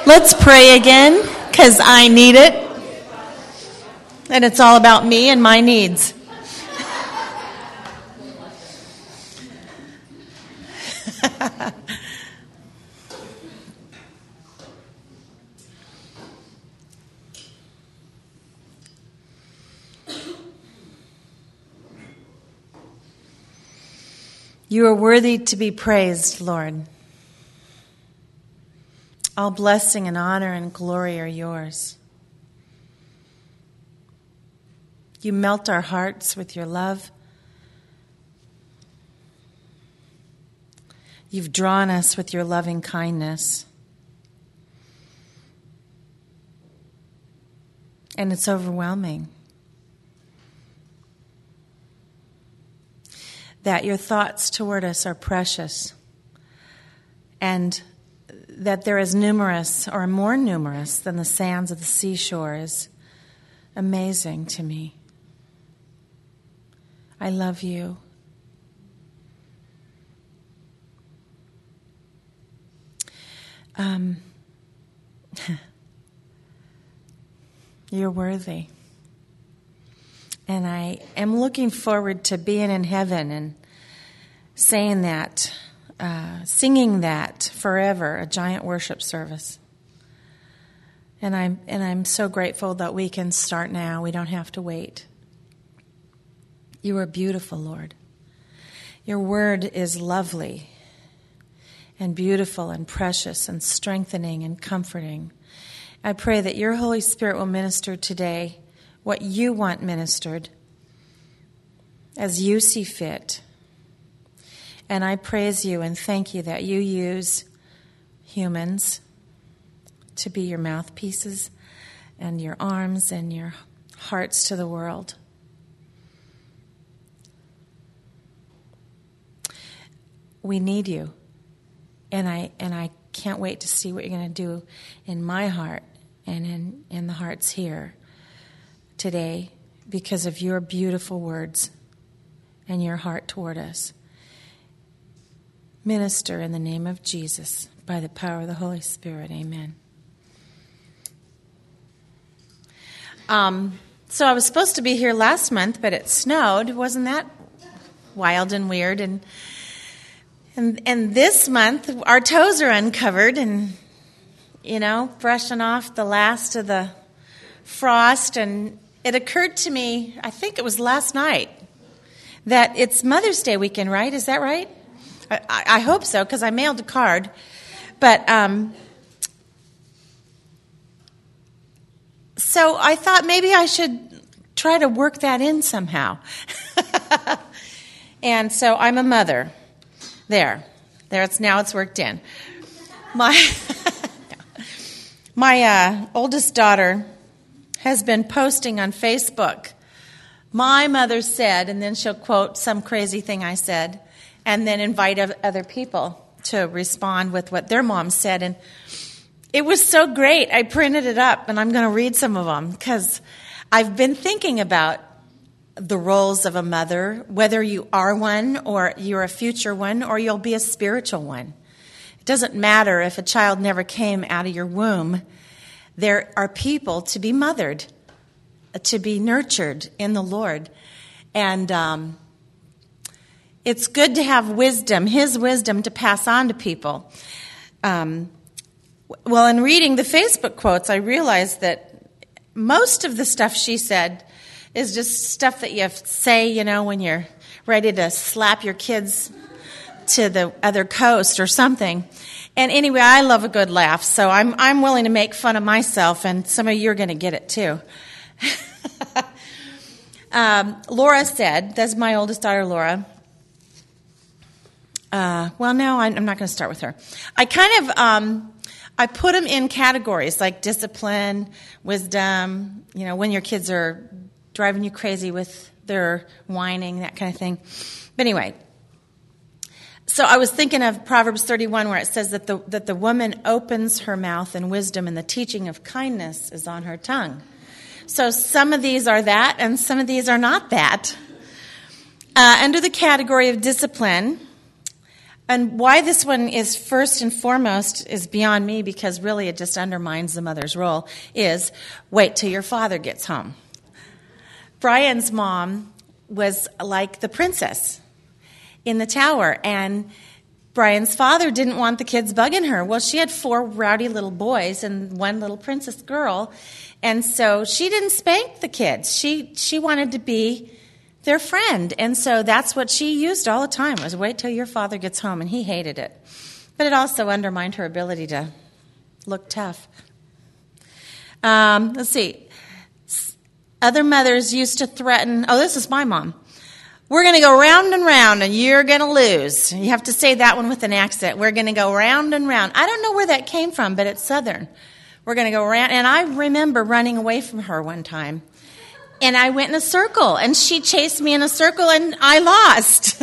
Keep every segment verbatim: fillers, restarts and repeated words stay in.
Let's pray again, because I need it. And it's all about me and my needs. You are worthy to be praised, Lord. All blessing and honor and glory are yours. You melt our hearts with your love. You've drawn us with your loving kindness. And it's overwhelming. That your thoughts toward us are precious, and that they're as numerous or more numerous than the sands of the seashore is amazing to me. I love you. Um, you're worthy. And I am looking forward to being in heaven and saying that, uh, singing that forever, a giant worship service. And I'm and I'm so grateful that we can start now. We don't have to wait. You are beautiful, Lord. Your word is lovely and beautiful and precious and strengthening and comforting. I pray that your Holy Spirit will minister today what you want ministered as you see fit. And I praise you and thank you that you use humans to be your mouthpieces and your arms and your hearts to the world. We need you. And I and I can't wait to see what you're going to do in my heart and in, in the hearts here today because of your beautiful words and your heart toward us. Minister in the name of Jesus by the power of the Holy Spirit. Amen. Um, so I was supposed to be here last month, but it snowed. Wasn't that wild and weird? And and and this month our toes are uncovered and, you know, brushing off the last of the frost. And it occurred to me, I think it was last night, that it's Mother's Day weekend, right? Is that right? I, I hope so, because I mailed a card. But um, so I thought maybe I should try to work that in somehow. And so I'm a mother. There. There it's now it's worked in. My my uh, oldest daughter has been posting on Facebook, my mother said, and then she'll quote some crazy thing I said, and then invite other people to respond with what their mom said. And it was so great. I printed it up, and I'm going to read some of them, because I've been thinking about the roles of a mother, whether you are one or you're a future one or you'll be a spiritual one. It doesn't matter if a child never came out of your womb. There are people to be mothered, to be nurtured in the Lord. And um, it's good to have wisdom, His wisdom, to pass on to people. Um, well, in reading the Facebook quotes, I realized that most of the stuff she said is just stuff that you say, you know, when you're ready to slap your kids to the other coast or something. And anyway, I love a good laugh, so I'm I'm willing to make fun of myself, and some of you are going to get it too. um, Laura said, that's my oldest daughter, Laura. Uh, well, no, I'm not going to start with her. I kind of, um, I put them in categories like discipline, wisdom, you know, when your kids are driving you crazy with their whining, that kind of thing. But anyway, so I was thinking of Proverbs thirty-one, where it says that the that the woman opens her mouth in wisdom, and the teaching of kindness is on her tongue. So some of these are that, and some of these are not that. Uh, under the category of discipline, And why this one is first and foremost is beyond me, because really it just undermines the mother's role, is wait till your father gets home. Brian's mom was like the princess in the tower, and Brian's father didn't want the kids bugging her. Well, she had four rowdy little boys and one little princess girl, and so she didn't spank the kids. She she wanted to be their friend, and so that's what she used all the time, was wait till your father gets home, and he hated it. But it also undermined her ability to look tough. Um, let's see. Other mothers used to threaten, oh, this is my mom. We're going to go round and round, and you're going to lose. You have to say that one with an accent. We're going to go round and round. I don't know where that came from, but it's Southern. We're going to go round. And I remember running away from her one time. And I went in a circle, and she chased me in a circle, and I lost.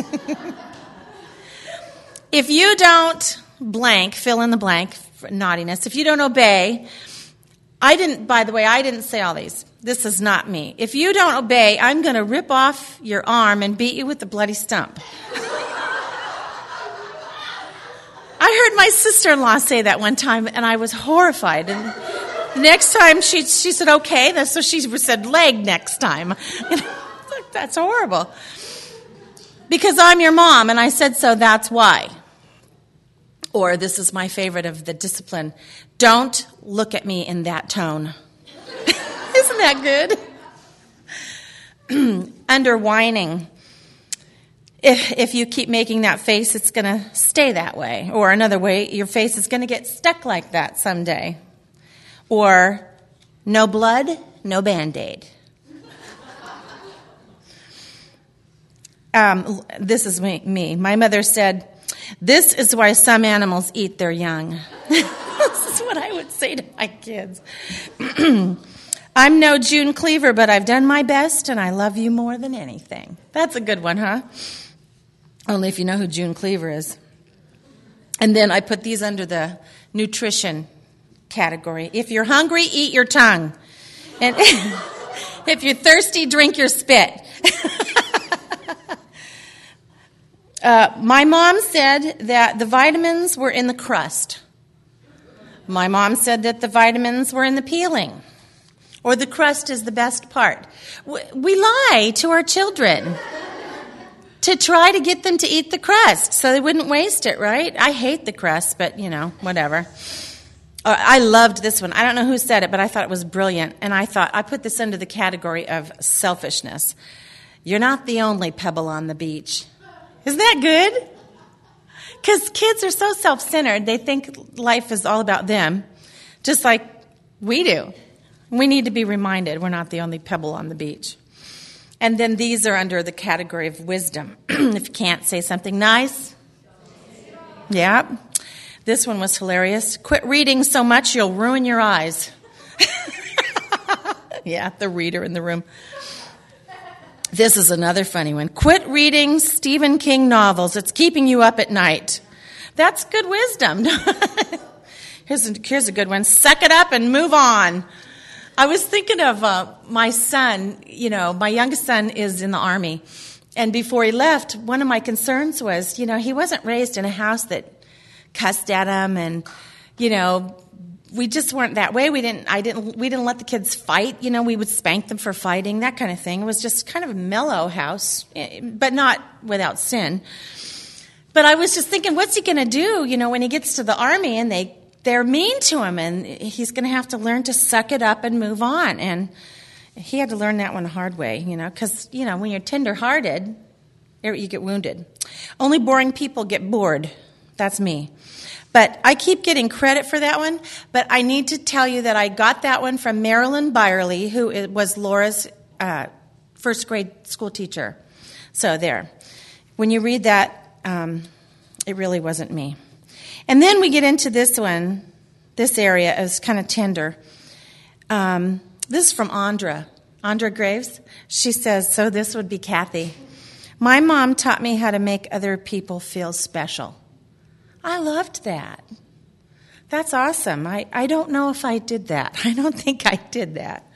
If you don't blank, fill in the blank, for naughtiness, if you don't obey, I didn't, by the way, I didn't say all these. This is not me. If you don't obey, I'm going to rip off your arm and beat you with the bloody stump. I heard my sister-in-law say that one time, and I was horrified. And the next time she she said, okay, so she said leg next time. You know, that's horrible. Because I'm your mom, and I said so, that's why. Or this is my favorite of the discipline. Don't look at me in that tone. Isn't that good? Under whining. If, if you keep making that face, it's going to stay that way. Or another way, your face is going to get stuck like that someday. Or, no blood, no Band-Aid. Um, this is me, me. My mother said, this is why some animals eat their young. This is what I would say to my kids. I'm no June Cleaver, but I've done my best, and I love you more than anything. That's a good one, huh? Only if you know who June Cleaver is. And then I put these under the nutrition category. If you're hungry, eat your tongue. And if you're thirsty, drink your spit. uh, my mom said that the vitamins were in the crust. My mom said that the vitamins were in the peeling. Or the crust is the best part. We lie to our children to try to get them to eat the crust so they wouldn't waste it, right? I hate the crust, but, you know, whatever. I loved this one. I don't know who said it, but I thought it was brilliant. And I thought, I put this under the category of selfishness. You're not the only pebble on the beach. Isn't that good? Because kids are so self-centered. They think life is all about them, just like we do. We need to be reminded we're not the only pebble on the beach. And then these are under the category of wisdom. If you can't say something nice. Yeah. This one was hilarious. Quit reading so much you'll ruin your eyes. Yeah, the reader in the room. This is another funny one. Quit reading Stephen King novels. It's keeping you up at night. That's good wisdom. here's, a, here's a good one. Suck it up and move on. I was thinking of uh, my son. You know, my youngest son is in the Army. And before he left, one of my concerns was, you know, he wasn't raised in a house that cussed at him, and, you know, we just weren't that way. We didn't, I didn't, we didn't let the kids fight. You know, we would spank them for fighting, that kind of thing. It was just kind of a mellow house, but not without sin. But I was just thinking, what's he going to do, you know, when he gets to the Army and they, they're mean to him, and he's going to have to learn to suck it up and move on. And he had to learn that one the hard way, you know, because, you know, when you're tender-hearted, you get wounded. Only boring people get bored. That's me. But I keep getting credit for that one, but I need to tell you that I got that one from Marilyn Byerly, who was Laura's uh, first grade school teacher. So there. When you read that, um, it really wasn't me. And then we get into this one. This area is kind of tender. Um, this is from Andra. Andra Graves. She says, so this would be Kathy. My mom taught me how to make other people feel special. I loved that. That's awesome. I, I don't know if I did that. I don't think I did that.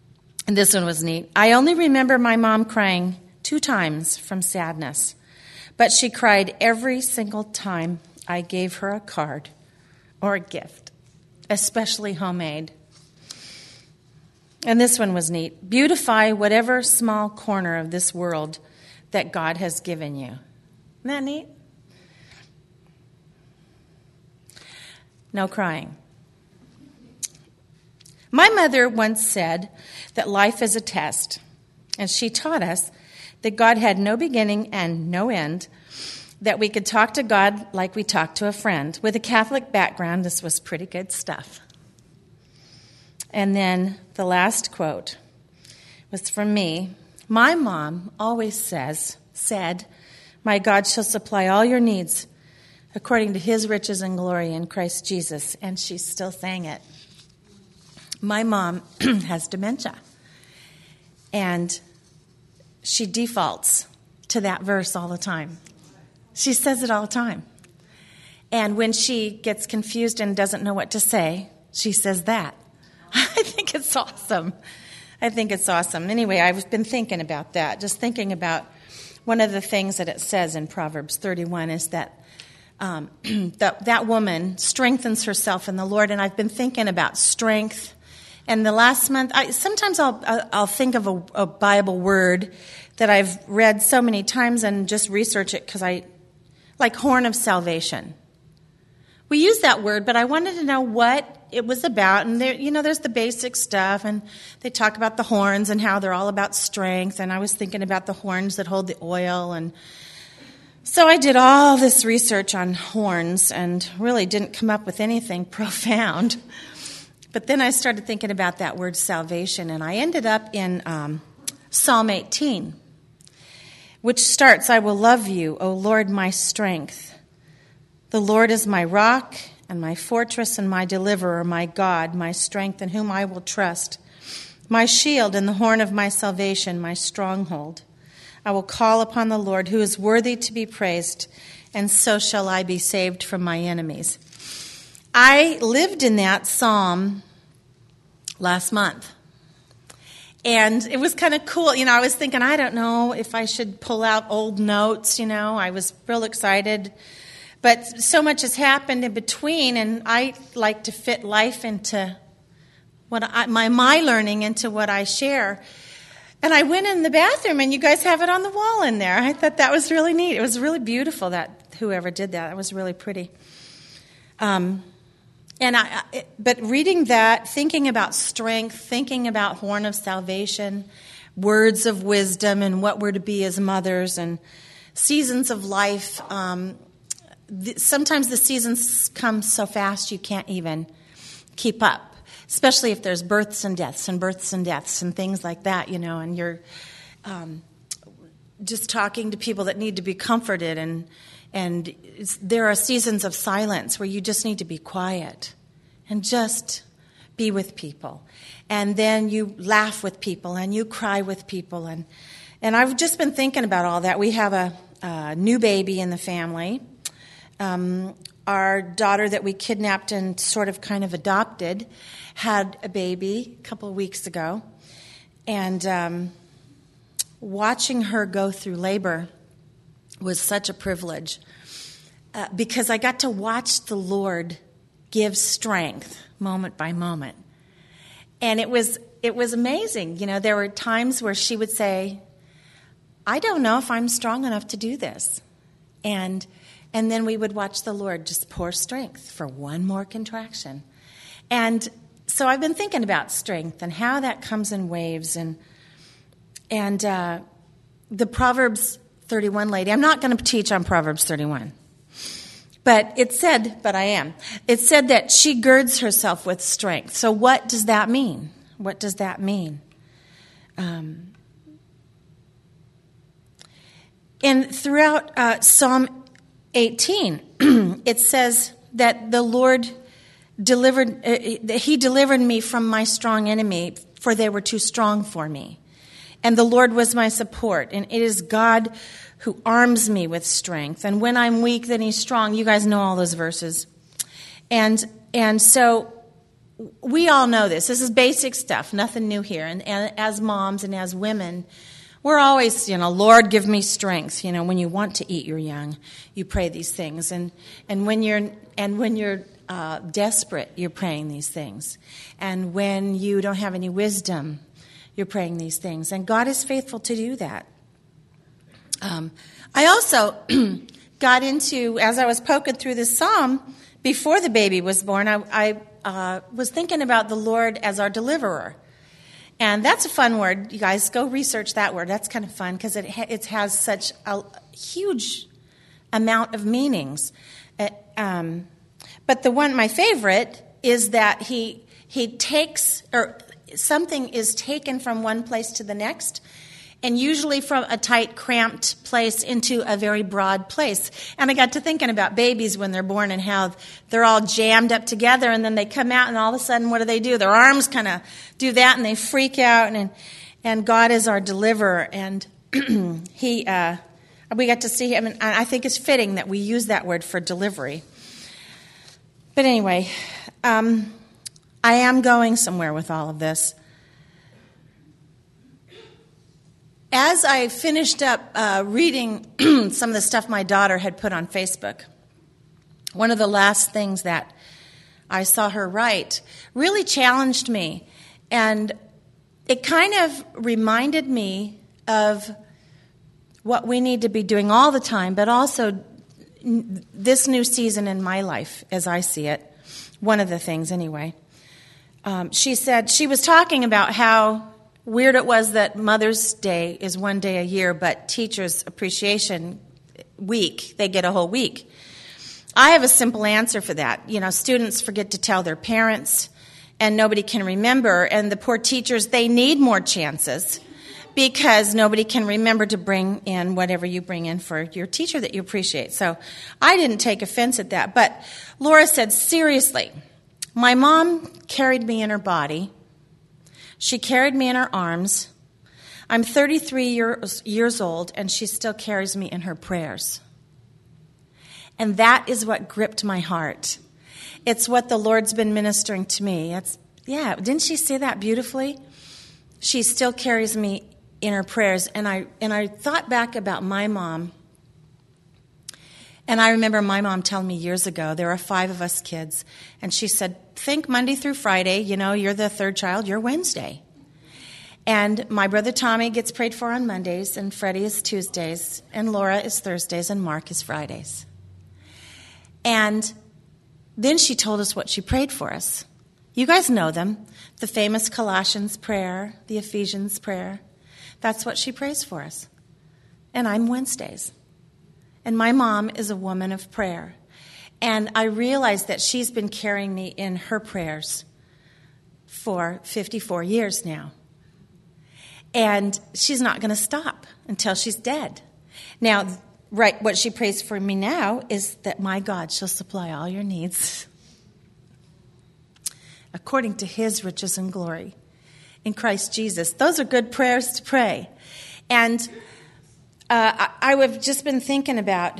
And this one was neat. I only remember my mom crying two times from sadness. But she cried every single time I gave her a card or a gift, especially homemade. And this one was neat. Beautify whatever small corner of this world that God has given you. Isn't that neat? No crying. My mother once said that life is a test, and she taught us that God had no beginning and no end, that we could talk to God like we talk to a friend. With a Catholic background, this was pretty good stuff. And then the last quote was from me. My mom always says, said, my God shall supply all your needs according to his riches and glory in Christ Jesus. And she's still saying it. My mom has dementia. And she defaults to that verse all the time. She says it all the time. And when she gets confused and doesn't know what to say, she says that. I think it's awesome. I think it's awesome. Anyway, I've been thinking about that, just thinking about one of the things that it says in Proverbs thirty-one is that um, that, that woman strengthens herself in the Lord. And I've been thinking about strength. And the last month, I, sometimes I'll I'll think of a, a Bible word that I've read so many times and just research it because I, like horn of salvation. We use that word, but I wanted to know what it was about. And there, you know, there's the basic stuff, and they talk about the horns and how they're all about strength. And I was thinking about the horns that hold the oil. And so I did all this research on horns and really didn't come up with anything profound. But then I started thinking about that word salvation, and I ended up in um, Psalm eighteen, which starts, I will love you, O Lord, my strength. The Lord is my rock and my fortress and my deliverer, my God, my strength in whom I will trust, my shield and the horn of my salvation, my stronghold. I will call upon the Lord, who is worthy to be praised, and so shall I be saved from my enemies. I lived in that psalm last month. And it was kind of cool. You know, I was thinking, I don't know if I should pull out old notes, you know. I was real excited. But so much has happened in between, and I like to fit life into what I, my my learning into what I share. And I went in the bathroom, and you guys have it on the wall in there. I thought that was really neat. It was really beautiful, that whoever did that. It was really pretty. Um, and I, but reading that, thinking about strength, thinking about horn of salvation, words of wisdom, and what we're to be as mothers, and seasons of life. Um, th- sometimes the seasons come so fast you can't even keep up. Especially if there's births and deaths and births and deaths and things like that, you know, and you're um, just talking to people that need to be comforted, and and there are seasons of silence where you just need to be quiet and just be with people. And then you laugh with people and you cry with people. And, and I've just been thinking about all that. We have a, a new baby in the family. Um, our daughter that we kidnapped and sort of kind of adopted had a baby a couple of weeks ago. And um, watching her go through labor was such a privilege uh, because I got to watch the Lord give strength moment by moment. And it was it was amazing. You know, there were times where she would say, I don't know if I'm strong enough to do this. And and then we would watch the Lord just pour strength for one more contraction. And so I've been thinking about strength and how that comes in waves. And and uh, the Proverbs thirty-one lady, I'm not going to teach on Proverbs thirty-one. But it said, but I am, it said that she girds herself with strength. So what does that mean? What does that mean? Um, and throughout uh, Psalm eighteen, it says that the Lord delivered, uh, he delivered me from my strong enemy, for they were too strong for me. And the Lord was my support, and it is God who arms me with strength. And when I'm weak, then he's strong. You guys know all those verses. And and so we all know this. This is basic stuff, nothing new here. And, and as moms and as women, we're always, you know, Lord, give me strength. You know, when you want to eat your young, you pray these things. And, and when you're, and when you're uh, desperate, you're praying these things. And when you don't have any wisdom, you're praying these things. And God is faithful to do that. Um, I also got into, as I was poking through this psalm, before the baby was born, I, I uh, was thinking about the Lord as our deliverer. And that's a fun word. You guys go research that word. That's kind of fun because it, ha- it has such a huge amount of meanings. Uh, um, but the one, my favorite, is that he he takes, or something is taken from one place to the next, and usually from a tight, cramped place into a very broad place. And I got to thinking about babies when they're born and how they're all jammed up together, and then they come out, and all of a sudden, what do they do? Their arms kind of do that, and they freak out, and and God is our deliverer, and he, uh, we got to see him, and I think it's fitting that we use that word for delivery. But anyway, um, I am going somewhere with all of this. As I finished up uh, reading some of the stuff my daughter had put on Facebook, one of the last things that I saw her write really challenged me. And it kind of reminded me of what we need to be doing all the time, but also this new season in my life, as I see it. One of the things, anyway. Um, she said, she was talking about how weird it was that Mother's Day is one day a year, but Teachers Appreciation Week, they get a whole week. I have a simple answer for that. You know, students forget to tell their parents, and nobody can remember. And the poor teachers, they need more chances because nobody can remember to bring in whatever you bring in for your teacher that you appreciate. So I didn't take offense at that. But Laura said, seriously, my mom carried me in her body. She carried me in her arms. I'm thirty-three years, years old, and she still carries me in her prayers. And that is what gripped my heart. It's what the Lord's been ministering to me. It's, yeah, didn't she say that beautifully? She still carries me in her prayers. And I and I thought back about my mom. And I remember my mom telling me years ago, there are five of us kids, and she said, think Monday through Friday, you know, you're the third child, you're Wednesday. And my brother Tommy gets prayed for on Mondays, and Freddie is Tuesdays, and Laura is Thursdays, and Mark is Fridays. And then she told us what she prayed for us. You guys know them, the famous Colossians prayer, the Ephesians prayer. That's what she prays for us. And I'm Wednesdays. And my mom is a woman of prayer. And I realized that she's been carrying me in her prayers for fifty-four years now. And she's not going to stop until she's dead. Now, right, what she prays for me now is that my God shall supply all your needs according to his riches and glory in Christ Jesus. Those are good prayers to pray. And Uh, I, I've just been thinking about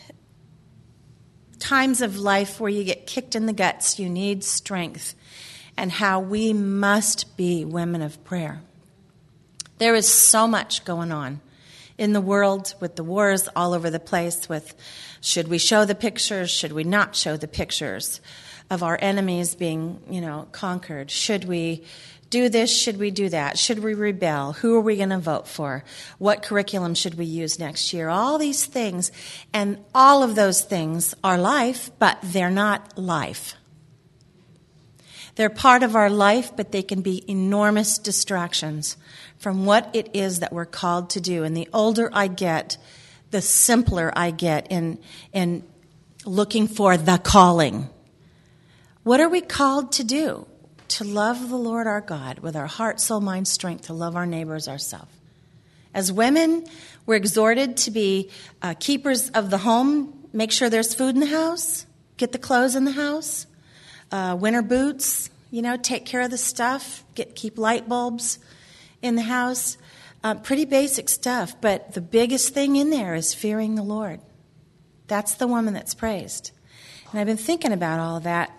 times of life where you get kicked in the guts, you need strength, and how we must be women of prayer. There is so much going on in the world with the wars all over the place, with should we show the pictures, should we not show the pictures of our enemies being, you know, conquered? Should we do this? Should we do that? Should we rebel? Who are we going to vote for? What curriculum should we use next year? All these things. And all of those things are life, but they're not life. They're part of our life, but they can be enormous distractions from what it is that we're called to do. And the older I get, the simpler I get in, in looking for the calling. What are we called to do? To love the Lord our God with our heart, soul, mind, strength, to love our neighbor as ourselves. As women, we're exhorted to be uh, keepers of the home, make sure there's food in the house, get the clothes in the house, uh, winter boots, you know, take care of the stuff, get keep light bulbs in the house. Uh, pretty basic stuff, but the biggest thing in there is fearing the Lord. That's the woman that's praised. And I've been thinking about all of that.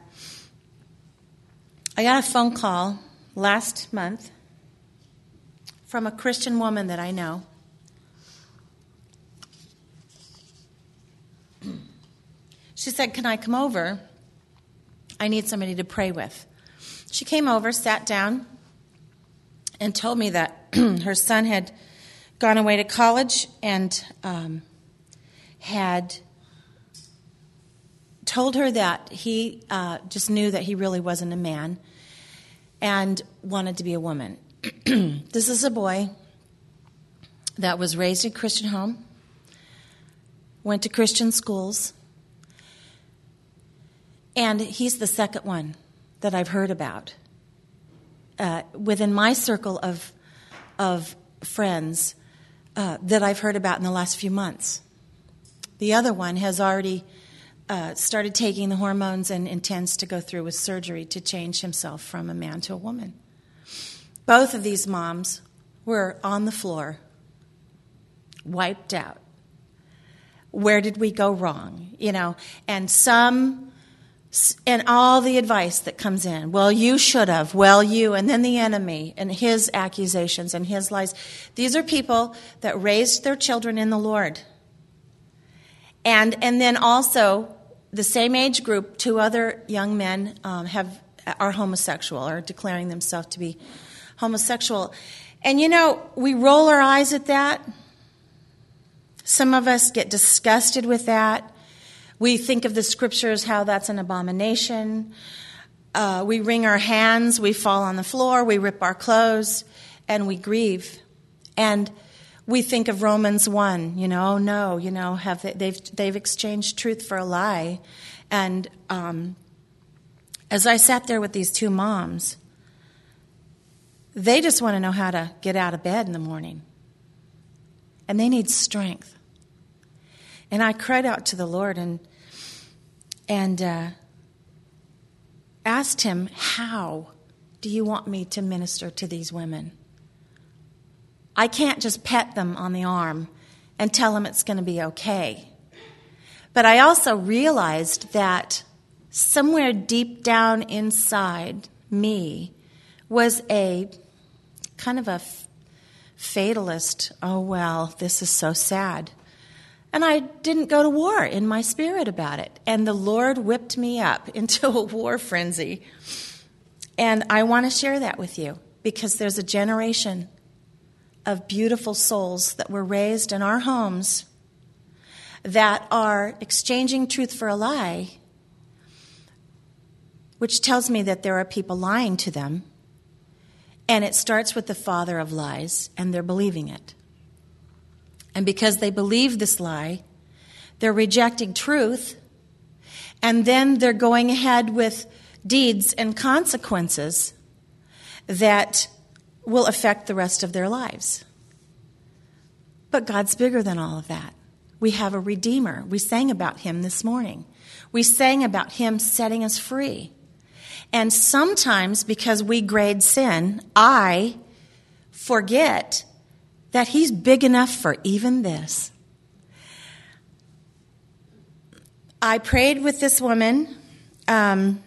I got a phone call last month from a Christian woman that I know. She said, "Can I come over? I need somebody to pray with." She came over, sat down, and told me that her son had gone away to college and um, had told her that he uh, just knew that he really wasn't a man and wanted to be a woman. This is a boy that was raised in a Christian home, went to Christian schools, and he's the second one that I've heard about. Uh, within my circle of of friends uh, that I've heard about in the last few months. The other one has already uh, started taking the hormones and intends to go through with surgery to change himself from a man to a woman. Both of these moms were on the floor, wiped out. Where did we go wrong? You know, and some... And all the advice that comes in, well, you should have, well, you, and then the enemy and his accusations and his lies. These are people that raised their children in the Lord. And and then also, the same age group, two other young men um, have are homosexual, or declaring themselves to be homosexual. And, you know, we roll our eyes at that. Some of us get disgusted with that. We think of the scriptures, how that's an abomination. Uh, we wring our hands, we fall on the floor, we rip our clothes, and we grieve. And we think of Romans one, you know, no, you know, have they, they've they've exchanged truth for a lie. And um, as I sat there with these two moms, they just want to know how to get out of bed in the morning. And they need strength. And I cried out to the Lord and and uh, asked him, how do you want me to minister to these women? I can't just pet them on the arm and tell them it's going to be okay. But I also realized that somewhere deep down inside me was a kind of a fatalist, oh, well, this is so sad. And I didn't go to war in my spirit about it. And the Lord whipped me up into a war frenzy. And I want to share that with you because there's a generation of beautiful souls that were raised in our homes that are exchanging truth for a lie, which tells me that there are people lying to them. And it starts with the father of lies, and they're believing it. And because they believe this lie, they're rejecting truth, and then they're going ahead with deeds and consequences that will affect the rest of their lives. But God's bigger than all of that. We have a Redeemer. We sang about him this morning. We sang about him setting us free. And sometimes, because we grade sin, I forget that he's big enough for even this. I prayed with this woman, um,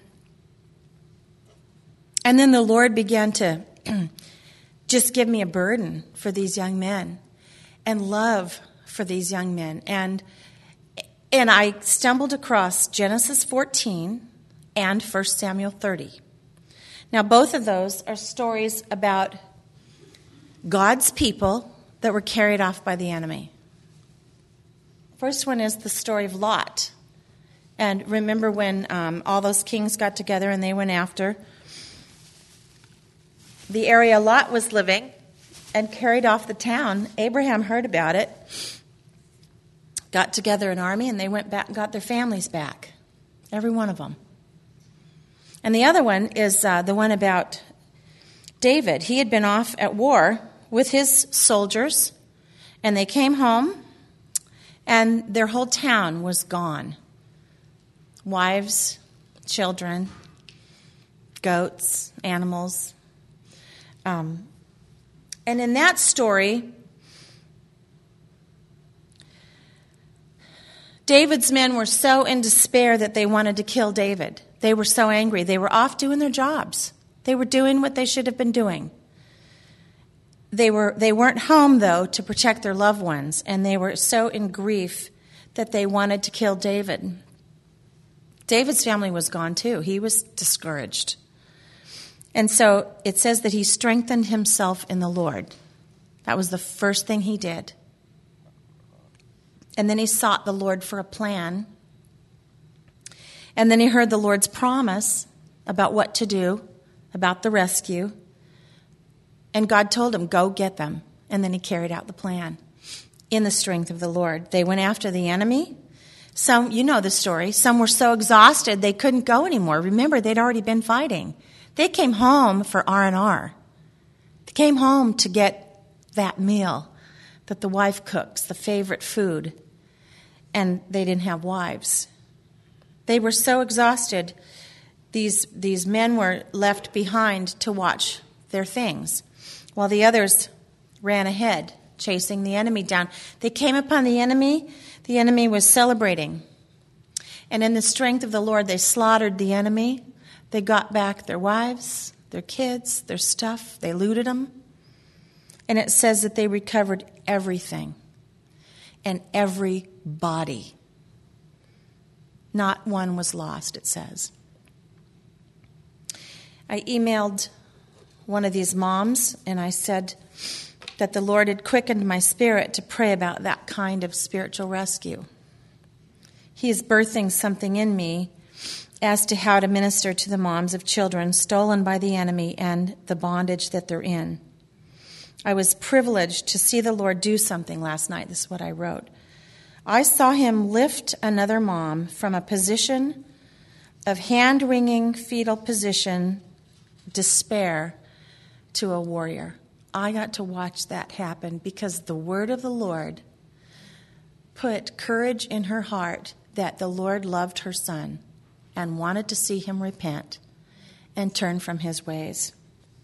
and then the Lord began to just give me a burden for these young men and love for these young men. And, and I stumbled across Genesis fourteen and First Samuel thirty. Now, both of those are stories about God's people that were carried off by the enemy. First one is the story of Lot. And remember when um, all those kings got together and they went after the area Lot was living and carried off the town. Abraham heard about it, got together an army, and they went back and got their families back, every one of them. And the other one is uh, the one about David. He had been off at war with his soldiers, and they came home, and their whole town was gone. Wives, children, goats, animals. Um, and in that story, David's men were so in despair that they wanted to kill David. They were so angry. They were off doing their jobs. They were doing what they should have been doing. They were they weren't home, though, to protect their loved ones, and they were so in grief that they wanted to kill David. David's family was gone too. He was discouraged. And so it says that he strengthened himself in the Lord. That was the first thing he did. And then he sought the Lord for a plan. And then he heard the Lord's promise about what to do, about the rescue. And God told him, go get them. And then he carried out the plan in the strength of the Lord. They went after the enemy. Some, you know the story. Some were so exhausted they couldn't go anymore. Remember, they'd already been fighting. They came home for R and R. They came home to get that meal that the wife cooks, the favorite food. And they didn't have wives. They were so exhausted, these, these men were left behind to watch their things, while the others ran ahead, chasing the enemy down. They came upon the enemy. The enemy was celebrating. And in the strength of the Lord, they slaughtered the enemy. They got back their wives, their kids, their stuff. They looted them. And it says that they recovered everything and every body. Not one was lost, it says. I emailed one of these moms, and I said that the Lord had quickened my spirit to pray about that kind of spiritual rescue. He is birthing something in me as to how to minister to the moms of children stolen by the enemy and the bondage that they're in. I was privileged to see the Lord do something last night. This is what I wrote. I saw him lift another mom from a position of hand-wringing fetal position, despair, to a warrior. I got to watch that happen because the word of the Lord put courage in her heart that the Lord loved her son and wanted to see him repent and turn from his ways.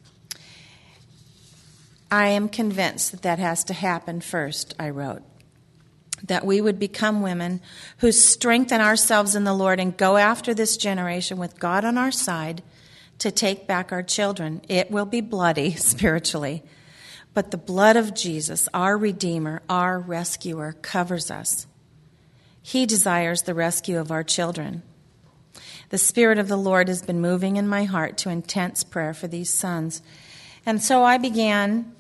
I am convinced that that has to happen first, I wrote. That we would become women who strengthen ourselves in the Lord and go after this generation with God on our side to take back our children. It will be bloody spiritually, but the blood of Jesus, our Redeemer, our rescuer, covers us. He desires the rescue of our children. The Spirit of the Lord has been moving in my heart to intense prayer for these sons. And so I began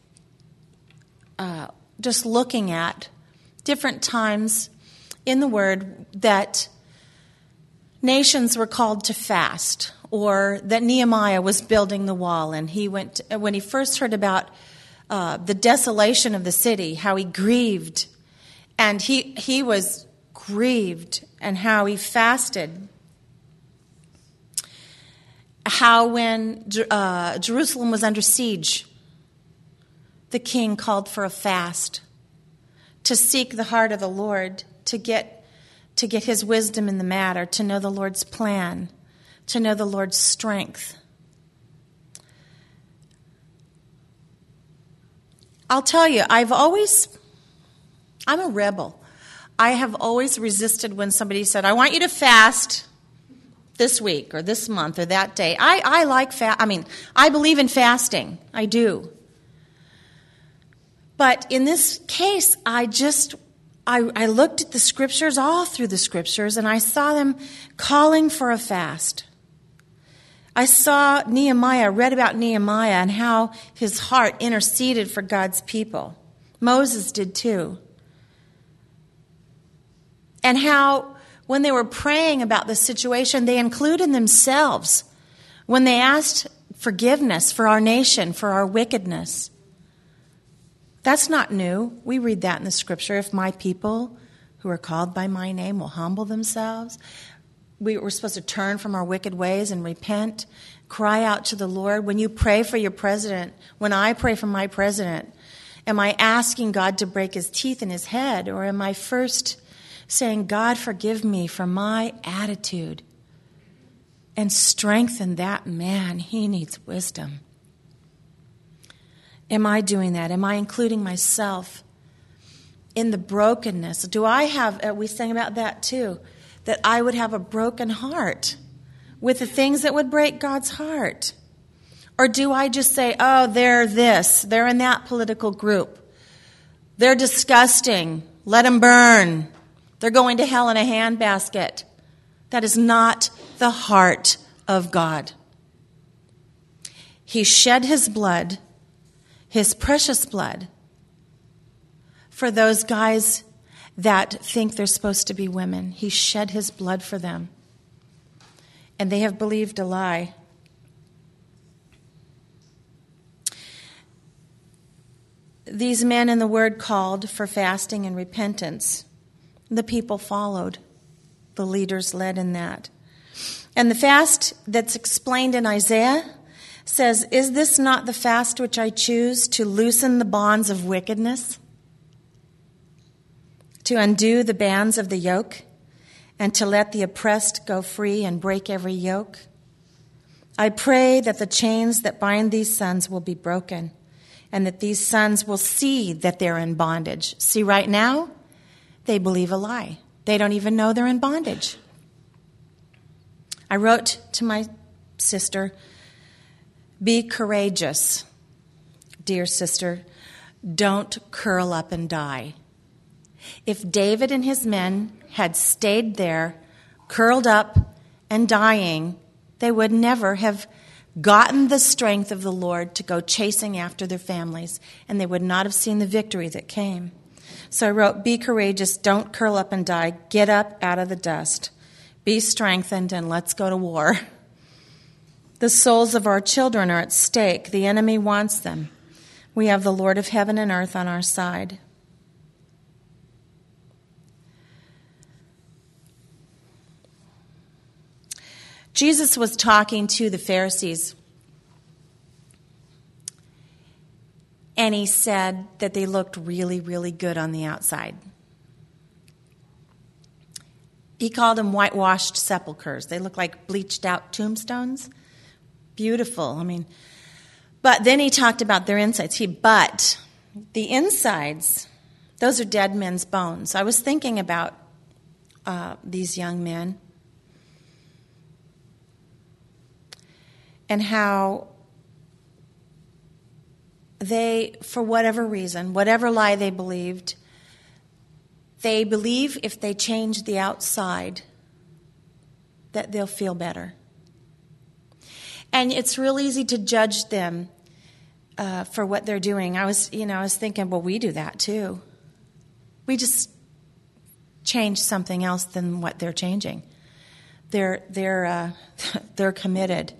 uh, just looking at different times in the Word that nations were called to fast, or that Nehemiah was building the wall, and he went when he first heard about uh, the desolation of the city, how he grieved, and he he was grieved, and how he fasted. How when uh, Jerusalem was under siege, the king called for a fast to seek the heart of the Lord, to get to get his wisdom in the matter, to know the Lord's plan, to know the Lord's strength. I'll tell you, I've always, I'm a rebel. I have always resisted when somebody said, I want you to fast this week or this month or that day. I, I like fast. I mean, I believe in fasting. I do. But in this case, I just, I, I looked at the scriptures, all through the scriptures, and I saw them calling for a fast. I saw Nehemiah, read about Nehemiah and how his heart interceded for God's people. Moses did too. And how when they were praying about the situation, they included themselves when they asked forgiveness for our nation, for our wickedness. That's not new. We read that in the scripture. If my people who are called by my name will humble themselves, we, we're supposed to turn from our wicked ways and repent, cry out to the Lord. When you pray for your president, when I pray for my president, am I asking God to break his teeth in his head, or am I first saying, God, forgive me for my attitude and strengthen that man? He needs wisdom. Am I doing that? Am I including myself in the brokenness? Do I have, uh, we sang about that too, that I would have a broken heart with the things that would break God's heart? Or do I just say, oh, they're this, they're in that political group, they're disgusting, let them burn, they're going to hell in a handbasket? That is not the heart of God. He shed his blood, his precious blood, for those guys that think they're supposed to be women. He shed his blood for them. And they have believed a lie. These men in the Word called for fasting and repentance. The people followed. The leaders led in that. And the fast that's explained in Isaiah says, "Is this not the fast which I choose, to loosen the bonds of wickedness, to undo the bands of the yoke, and to let the oppressed go free and break every yoke? I pray that the chains that bind these sons will be broken, and that these sons will see that they're in bondage." See, right now, they believe a lie. They don't even know they're in bondage. I wrote to my sister, "Be courageous, dear sister. Don't curl up and die." If David and his men had stayed there, curled up and dying, they would never have gotten the strength of the Lord to go chasing after their families, and they would not have seen the victory that came. So I wrote, "Be courageous, don't curl up and die. Get up out of the dust. Be strengthened, and let's go to war." The souls of our children are at stake. The enemy wants them. We have the Lord of heaven and earth on our side. Jesus was talking to the Pharisees, and he said that they looked really, really good on the outside. He called them whitewashed sepulchres. They look like bleached out tombstones. Beautiful. I mean, but then he talked about their insides. He, but the insides, those are dead men's bones. I was thinking about uh, these young men and how they, for whatever reason, whatever lie they believed, they believe if they change the outside that they'll feel better. And it's real easy to judge them uh, for what they're doing. I was, you know, I was thinking, well, we do that too. We just change something else than what they're changing. They're they're uh, they're committed.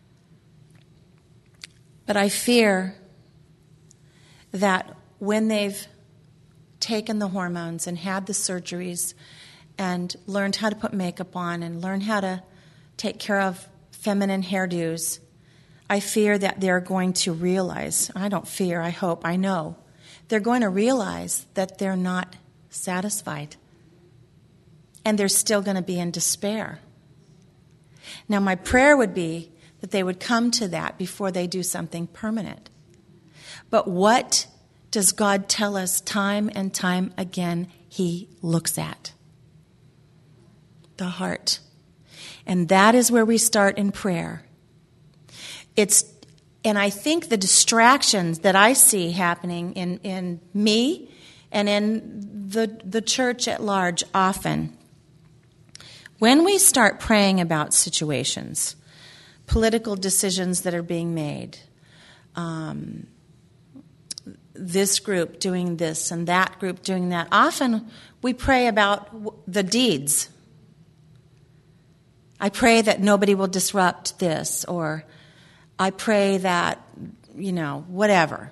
But I fear that when they've taken the hormones and had the surgeries and learned how to put makeup on and learned how to take care of feminine hairdos, I fear that they're going to realize, I don't fear, I hope, I know, they're going to realize that they're not satisfied. And they're still going to be in despair. Now, my prayer would be that they would come to that before they do something permanent. But what does God tell us time and time again he looks at? The heart. And that is where we start in prayer. It's, and I think the distractions that I see happening in, in me and in the, the church at large often, when we start praying about situations, political decisions that are being made, um, this group doing this and that group doing that, often we pray about the deeds. I pray that nobody will disrupt this, or I pray that, you know, whatever.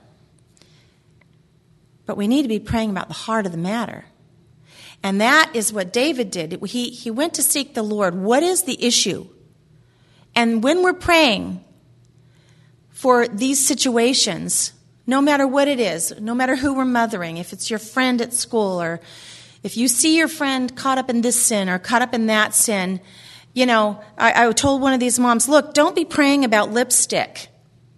But we need to be praying about the heart of the matter. And that is what David did. He, he went to seek the Lord. What is the issue? And when we're praying for these situations, no matter what it is, no matter who we're mothering, if it's your friend at school, or if you see your friend caught up in this sin or caught up in that sin, you know, I, I told one of these moms, look, don't be praying about lipstick.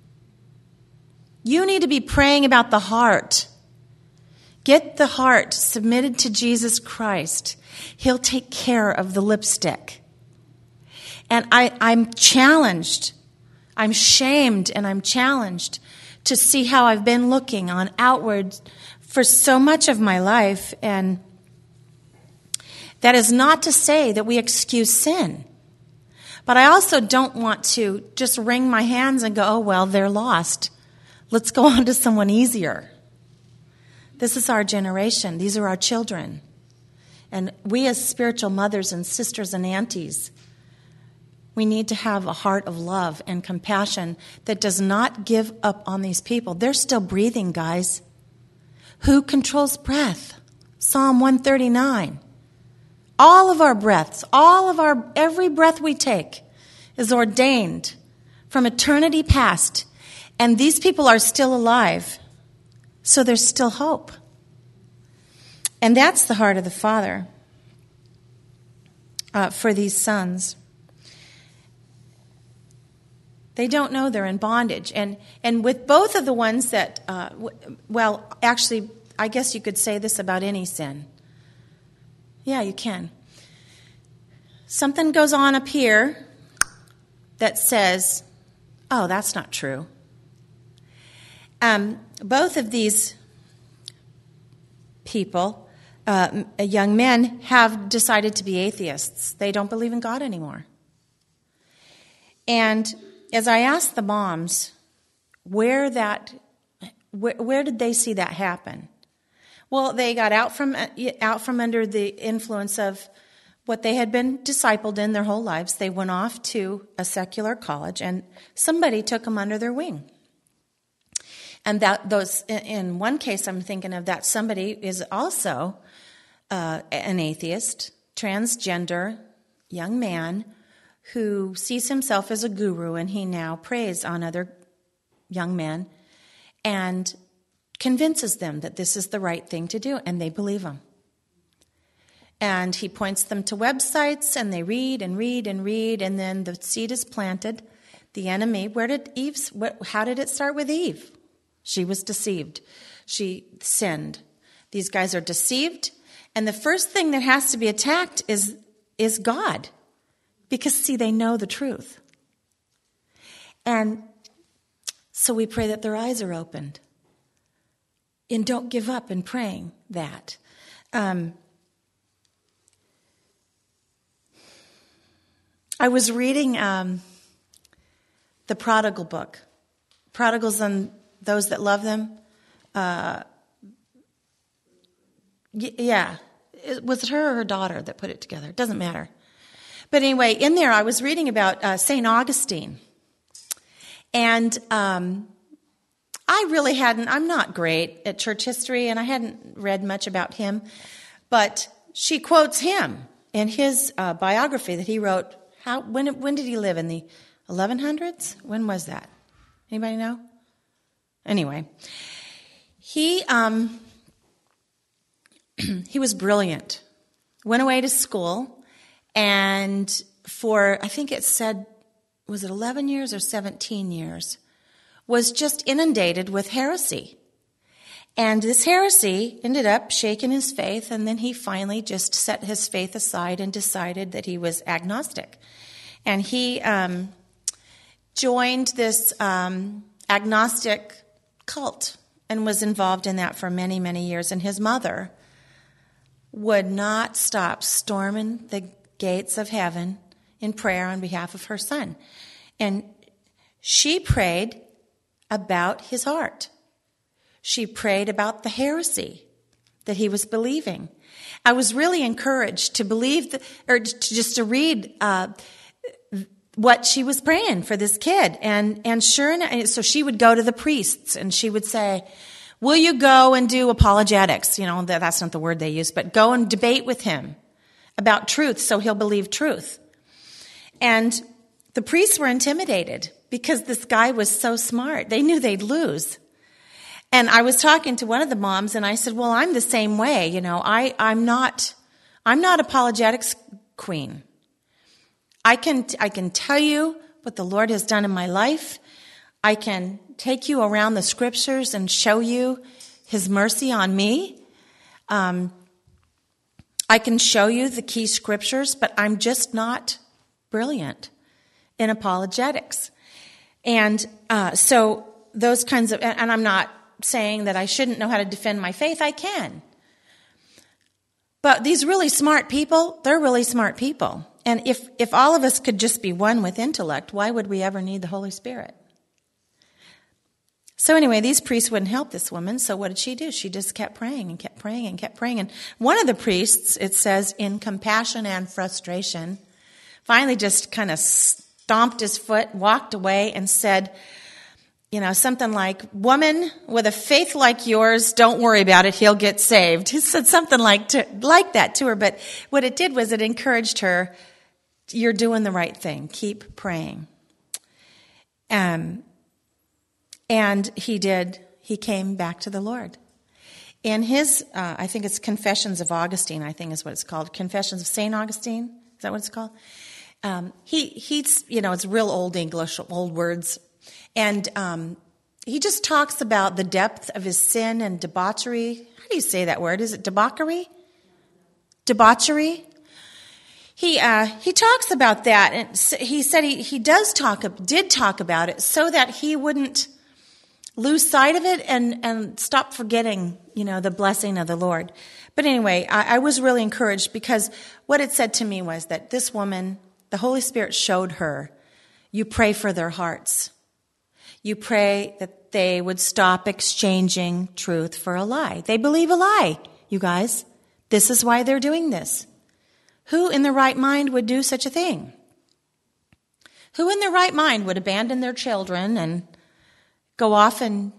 You need to be praying about the heart. Get the heart submitted to Jesus Christ. He'll take care of the lipstick. And I, I'm challenged. I'm shamed and I'm challenged to see how I've been looking on outward for so much of my life. And That is not to say that we excuse sin. But I also don't want to just wring my hands and go, oh, well, they're lost. Let's go on to someone easier. This is our generation. These are our children. And we as spiritual mothers and sisters and aunties, we need to have a heart of love and compassion that does not give up on these people. They're still breathing, guys. Who controls breath? Psalm one thirty-nine. All of our breaths, all of our, every breath we take is ordained from eternity past. And these people are still alive. So there's still hope. And that's the heart of the Father uh, for these sons. They don't know they're in bondage. And and with both of the ones that, uh, w- well, actually, I guess you could say this about any sin. Yeah, you can. Something goes on up here that says, oh, that's not true. Um, both of these people, uh, young men, have decided to be atheists. They don't believe in God anymore. And as I asked the moms where that, where, where did they see that happen? Well, they got out from out from under the influence of what they had been discipled in their whole lives. They went off to a secular college, and somebody took them under their wing. And that those, in one case, I'm thinking of that somebody is also uh, an atheist, transgender young man who sees himself as a guru, and he now preys on other young men and convinces them that this is the right thing to do, and they believe him. And he points them to websites, and they read and read and read, and then the seed is planted. The enemy, where did Eve's, how did it start with Eve? She was deceived. She sinned. These guys are deceived, and the first thing that has to be attacked is, is God. Because, see, they know the truth. And so we pray that their eyes are opened. And don't give up in praying that. Um, I was reading um, the Prodigal book. Prodigals and those that love them. Uh, y- yeah. Was it her or her daughter that put it together? It doesn't matter. But anyway, in there I was reading about uh, Saint Augustine. And um, I really hadn't, I'm not great at church history, and I hadn't read much about him. But she quotes him in his uh, biography that he wrote. How when when did he live? In the eleven hundreds? When was that? Anybody know? Anyway, he um, he was brilliant. Went away to school. And for, I think it said, was it eleven years or seventeen years, was just inundated with heresy. And this heresy ended up shaking his faith, and then he finally just set his faith aside and decided that he was agnostic. And he um, joined this um, agnostic cult and was involved in that for many, many years. And his mother would not stop storming the gates of heaven in prayer on behalf of her son. And she prayed about his heart. She prayed about the heresy that he was believing. I was really encouraged to believe, the, or to, just to read uh, what she was praying for this kid. And, and sure enough, so she would go to the priests and she would say, will you go and do apologetics? You know, that's not the word they use, but go and debate with him about truth so he'll believe truth. And the priests were intimidated because this guy was so smart. They knew they'd lose. And I was talking to one of the moms, and I said, well, I'm the same way. You know, I, I'm not, I'm not apologetics queen. I can, I can tell you what the Lord has done in my life. I can take you around the scriptures and show you his mercy on me. Um, I can show you the key scriptures, but I'm just not brilliant in apologetics. And uh, so those kinds of, and I'm not saying that I shouldn't know how to defend my faith. I can. But these really smart people, they're really smart people. And if, if all of us could just be one with intellect, why would we ever need the Holy Spirit? So anyway, these priests wouldn't help this woman, so what did she do? She just kept praying and kept praying and kept praying. And one of the priests, it says, in compassion and frustration, finally just kind of stomped his foot, walked away, and said, you know, something like, woman, with a faith like yours, don't worry about it, he'll get saved. He said something like to, like that to her, but what it did was it encouraged her, you're doing the right thing, keep praying. Um, and he did, he came back to the Lord. In his, uh, I think it's Confessions of Augustine, I think is what it's called, Confessions of Saint Augustine, is that what it's called? Um, he, he's, you know, it's real old English, old words. And um, he just talks about the depth of his sin and debauchery. How do you say that word? Is it debauchery? Debauchery? He uh, he talks about that, and he said he, he does talk did talk about it so that he wouldn't lose sight of it and, and stop forgetting, you know, the blessing of the Lord. But anyway, I, I was really encouraged because what it said to me was that this woman, the Holy Spirit showed her, you pray for their hearts. You pray that they would stop exchanging truth for a lie. They believe a lie, you guys. This is why they're doing this. Who in their right mind would do such a thing? Who in their right mind would abandon their children and go off and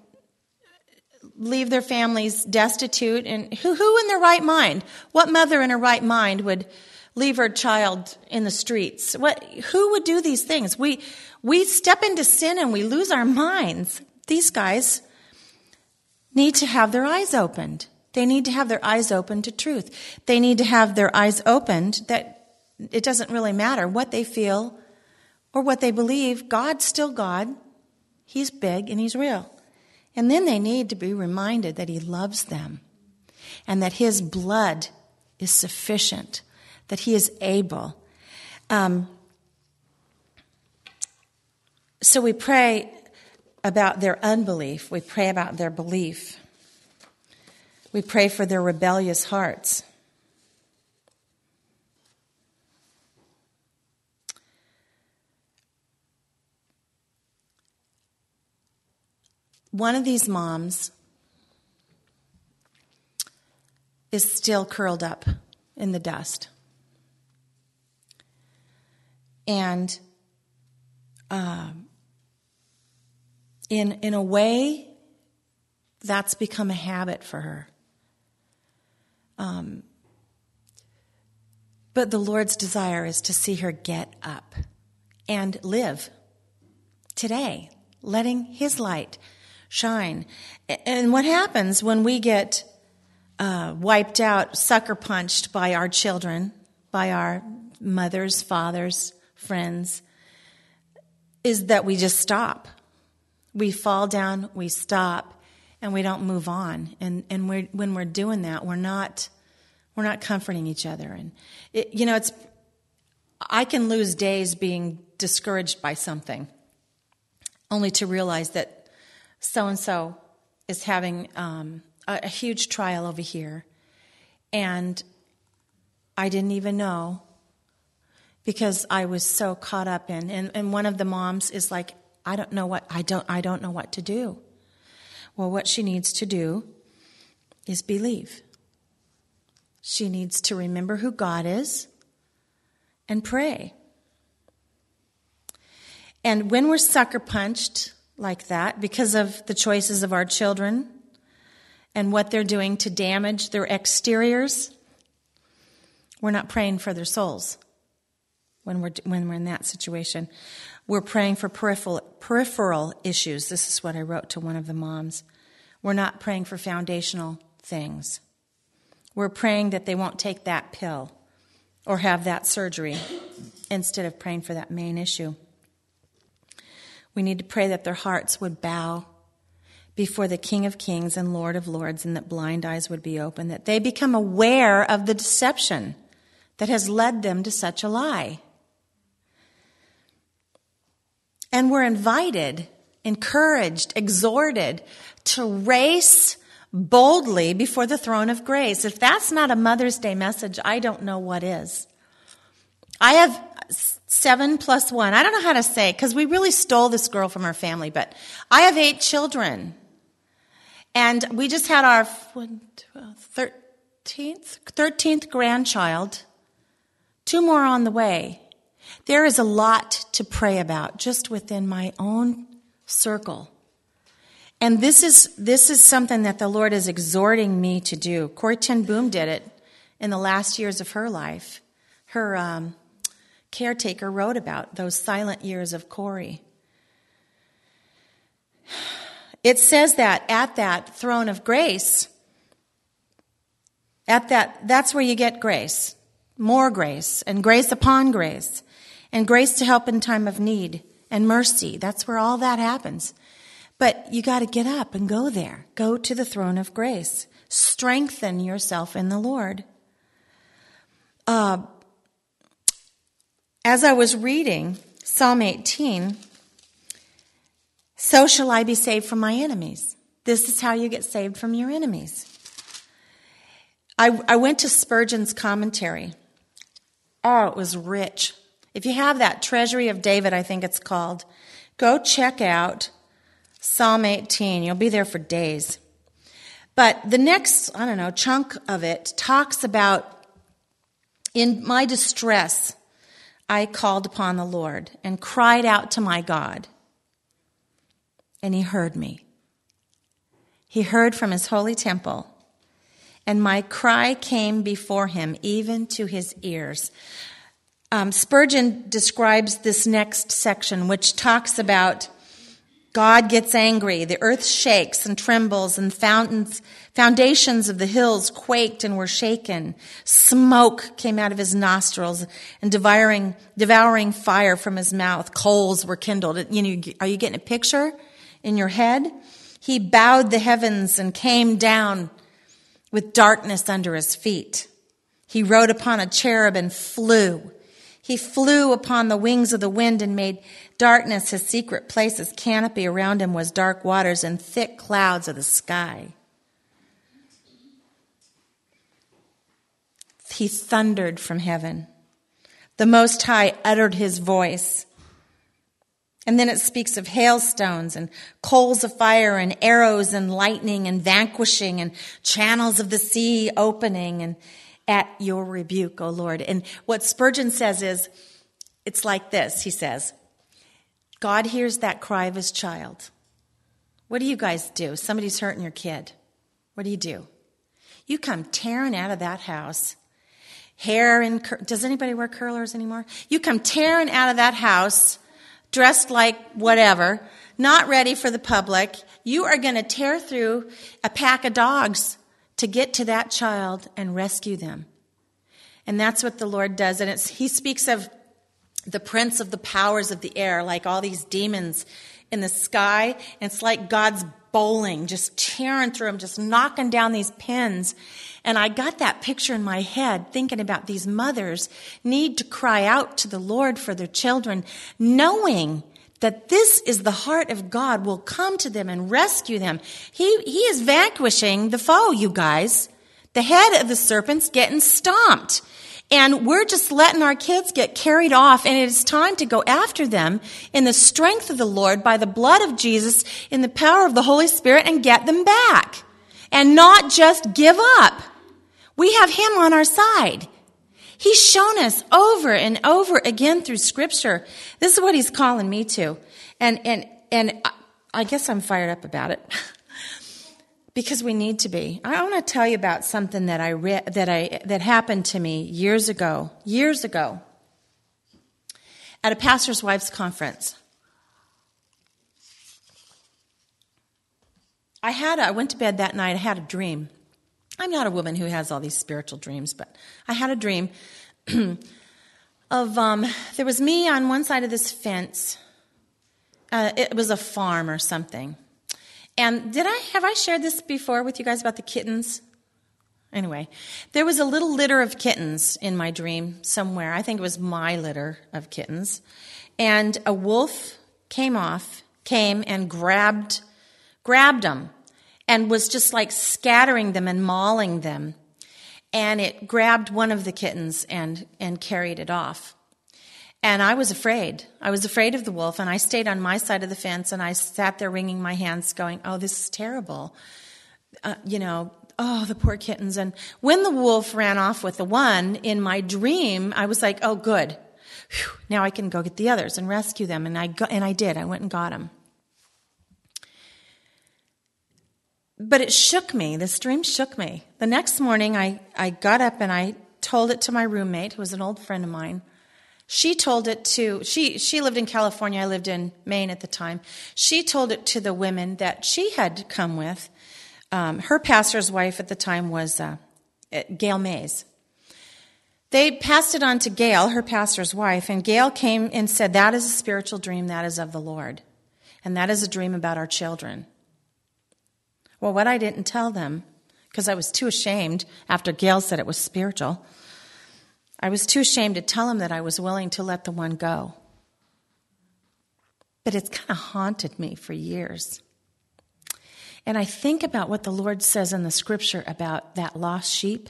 leave their families destitute? And who, who in their right mind? What mother in her right mind would leave her child in the streets? What? Who would do these things? We we step into sin and we lose our minds. These guys need to have their eyes opened. They need to have their eyes open to truth. They need to have their eyes opened that it doesn't really matter what they feel or what they believe. God's still God. He's big and he's real. And then they need to be reminded that he loves them and that his blood is sufficient, that he is able. Um, so we pray about their unbelief. We pray about their belief. We pray for their rebellious hearts. One of these moms is still curled up in the dust. And uh, in in a way, that's become a habit for her. Um, but the Lord's desire is to see her get up and live today, letting his light shine. And what happens when we get uh, wiped out, sucker punched by our children, by our mothers, fathers, friends, is that we just stop. We fall down, we stop, and we don't move on. And and we're, when we're doing that, we're not we're not comforting each other. And it, you know, it's I can lose days being discouraged by something, only to realize that so and so is having um, a, a huge trial over here, and I didn't even know because I was so caught up in. And, and one of the moms is like, I don't know what I don't I don't know what to do. Well, what she needs to do is believe. She needs to remember who God is and pray. And when we're sucker punched like that because of the choices of our children and what they're doing to damage their exteriors, we're not praying for their souls when we're when we're in that situation. We're praying for peripheral, peripheral issues. This is what I wrote to one of the moms. We're not praying for foundational things. We're praying that they won't take that pill or have that surgery instead of praying for that main issue. We need to pray that their hearts would bow before the King of Kings and Lord of Lords, and that blind eyes would be open, that they become aware of the deception that has led them to such a lie. And we're invited, encouraged, exhorted to race boldly before the throne of grace. If that's not a Mother's Day message, I don't know what is. I have seven plus one. I don't know how to say, because we really stole this girl from her family, but I have eight children. And we just had our thirteenth, thirteenth grandchild. Two more on the way. There is a lot to pray about just within my own circle. And this is this is something that the Lord is exhorting me to do. Corrie ten Boom did it in the last years of her life. Her um, caretaker wrote about those silent years of Corrie. It says that at that throne of grace, at that that's where you get grace, more grace, and grace upon grace, and grace to help in time of need, and mercy. That's where all that happens. But you got to get up and go there. Go to the throne of grace. Strengthen yourself in the Lord. Uh, as I was reading Psalm eighteen, so shall I be saved from my enemies. This is how you get saved from your enemies. I, I went to Spurgeon's commentary. Oh, it was rich. If you have that Treasury of David, I think it's called, go check out Psalm eighteen. You'll be there for days. But the next, I don't know, chunk of it talks about, in my distress, I called upon the Lord and cried out to my God. And he heard me. He heard from his holy temple. And my cry came before him, even to his ears. Um, Spurgeon describes this next section, which talks about God gets angry, the earth shakes and trembles, and fountains, foundations of the hills quaked and were shaken. Smoke came out of his nostrils, and devouring, devouring fire from his mouth. Coals were kindled. You know, are you getting a picture in your head? He bowed the heavens and came down with darkness under his feet. He rode upon a cherub and flew. He flew upon the wings of the wind and made darkness his secret place. His canopy around him was dark waters and thick clouds of the sky. He thundered from heaven. The Most High uttered his voice. And then it speaks of hailstones and coals of fire and arrows and lightning and vanquishing and channels of the sea opening and at your rebuke, O Lord. And what Spurgeon says is, it's like this, he says, God hears that cry of his child. What do you guys do? Somebody's hurting your kid. What do you do? You come tearing out of that house. Hair in, cur- does anybody wear curlers anymore? You come tearing out of that house, dressed like whatever, not ready for the public. You are going to tear through a pack of dogs to get to that child and rescue them. And that's what the Lord does. And it's, he speaks of the prince of the powers of the air, like all these demons in the sky. And it's like God's bowling, just tearing through them, just knocking down these pins. And I got that picture in my head, thinking about these mothers need to cry out to the Lord for their children, knowing that this is the heart of God will come to them and rescue them. He, he is vanquishing the foe, you guys. The head of the serpent's getting stomped. And we're just letting our kids get carried off, and it is time to go after them in the strength of the Lord, by the blood of Jesus, in the power of the Holy Spirit, and get them back. And not just give up. We have him on our side. He's shown us over and over again through Scripture. This is what he's calling me to. And and and I guess I'm fired up about it. Because we need to be. I want to tell you about something that I read that I that happened to me years ago. Years ago. At a pastor's wife's conference. I had a, I went to bed that night, I had a dream. I'm not a woman who has all these spiritual dreams, but I had a dream of, um, there was me on one side of this fence. Uh, it was a farm or something. And did I, have I shared this before with you guys about the kittens? Anyway, there was a little litter of kittens in my dream somewhere. I think it was my litter of kittens. And a wolf came off, came and grabbed, grabbed them. and was just like scattering them and mauling them. And it grabbed one of the kittens and, and carried it off. And I was afraid. I was afraid of the wolf, and I stayed on my side of the fence, and I sat there wringing my hands going, oh, this is terrible. Uh, you know, oh, the poor kittens. And when the wolf ran off with the one, in my dream, I was like, oh, good. Whew, now I can go get the others and rescue them. And I go, and I did. I went and got them. But it shook me. This dream shook me. The next morning, I, I got up and I told it to my roommate, who was an old friend of mine. She told it to, she, she lived in California. I lived in Maine at the time. She told it to the women that she had come with. Um, her pastor's wife at the time was uh, Gail Mays. They passed it on to Gail, her pastor's wife, and Gail came and said, that is a spiritual dream, that is of the Lord. And that is a dream about our children. Well, what I didn't tell them, because I was too ashamed after Gail said it was spiritual, I was too ashamed to tell him that I was willing to let the one go. But it's kind of haunted me for years. And I think about what the Lord says in the scripture about that lost sheep.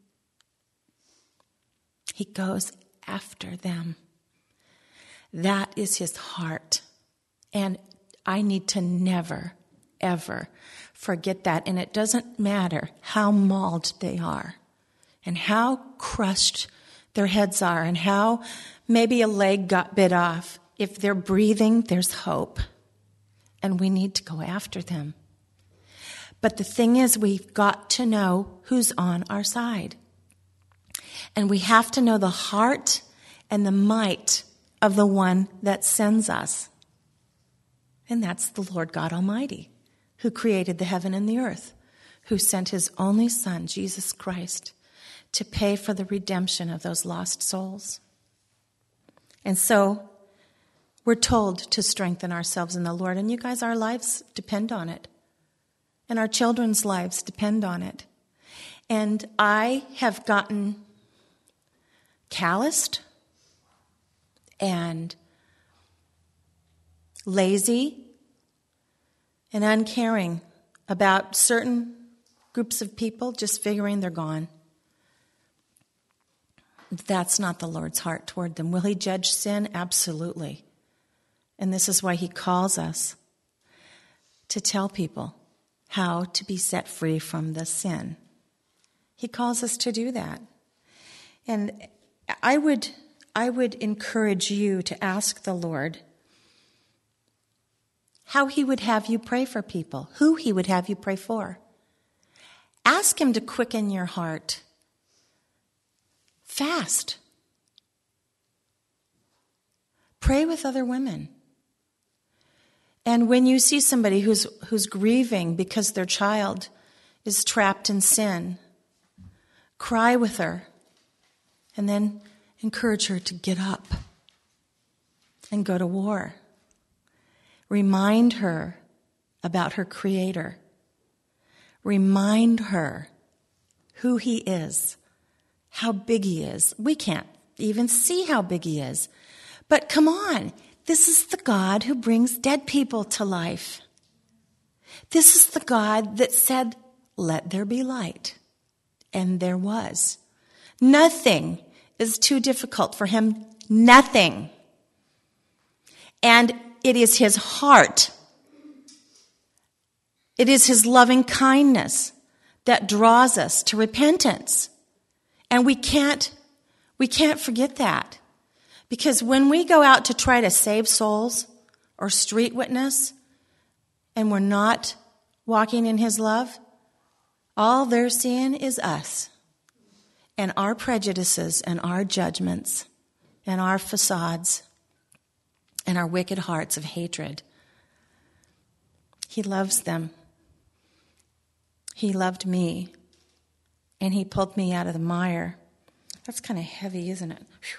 He goes after them. That is his heart. And I need to never, ever forget that. And it doesn't matter how mauled they are and how crushed their heads are and how maybe a leg got bit off. If they're breathing, there's hope. And we need to go after them. But the thing is, we've got to know who's on our side. And we have to know the heart and the might of the one that sends us. And that's the Lord God Almighty, who created the heaven and the earth, who sent his only Son, Jesus Christ, to pay for the redemption of those lost souls. And so we're told to strengthen ourselves in the Lord. And you guys, our lives depend on it. And our children's lives depend on it. And I have gotten calloused and lazy and uncaring about certain groups of people, just figuring they're gone. That's not the Lord's heart toward them. Will he judge sin? Absolutely. And this is why he calls us to tell people how to be set free from the sin. He calls us to do that. And I would, I would encourage you to ask the Lord how he would have you pray for people, who he would have you pray for. Ask him to quicken your heart. Fast. Pray with other women. And when you see somebody who's who's grieving because their child is trapped in sin, cry with her and then encourage her to get up and go to war. Remind her about her Creator. Remind her who he is, how big he is. We can't even see how big he is. But come on, this is the God who brings dead people to life. This is the God that said, let there be light. And there was. Nothing is too difficult for him. Nothing. And it is his heart. It is his loving kindness that draws us to repentance. And we can't, we can't forget that. Because when we go out to try to save souls or street witness, and we're not walking in his love, all they're seeing is us and our prejudices and our judgments and our facades and our wicked hearts of hatred. He loves them. He loved me, and he pulled me out of the mire. That's kind of heavy, isn't it? Whew.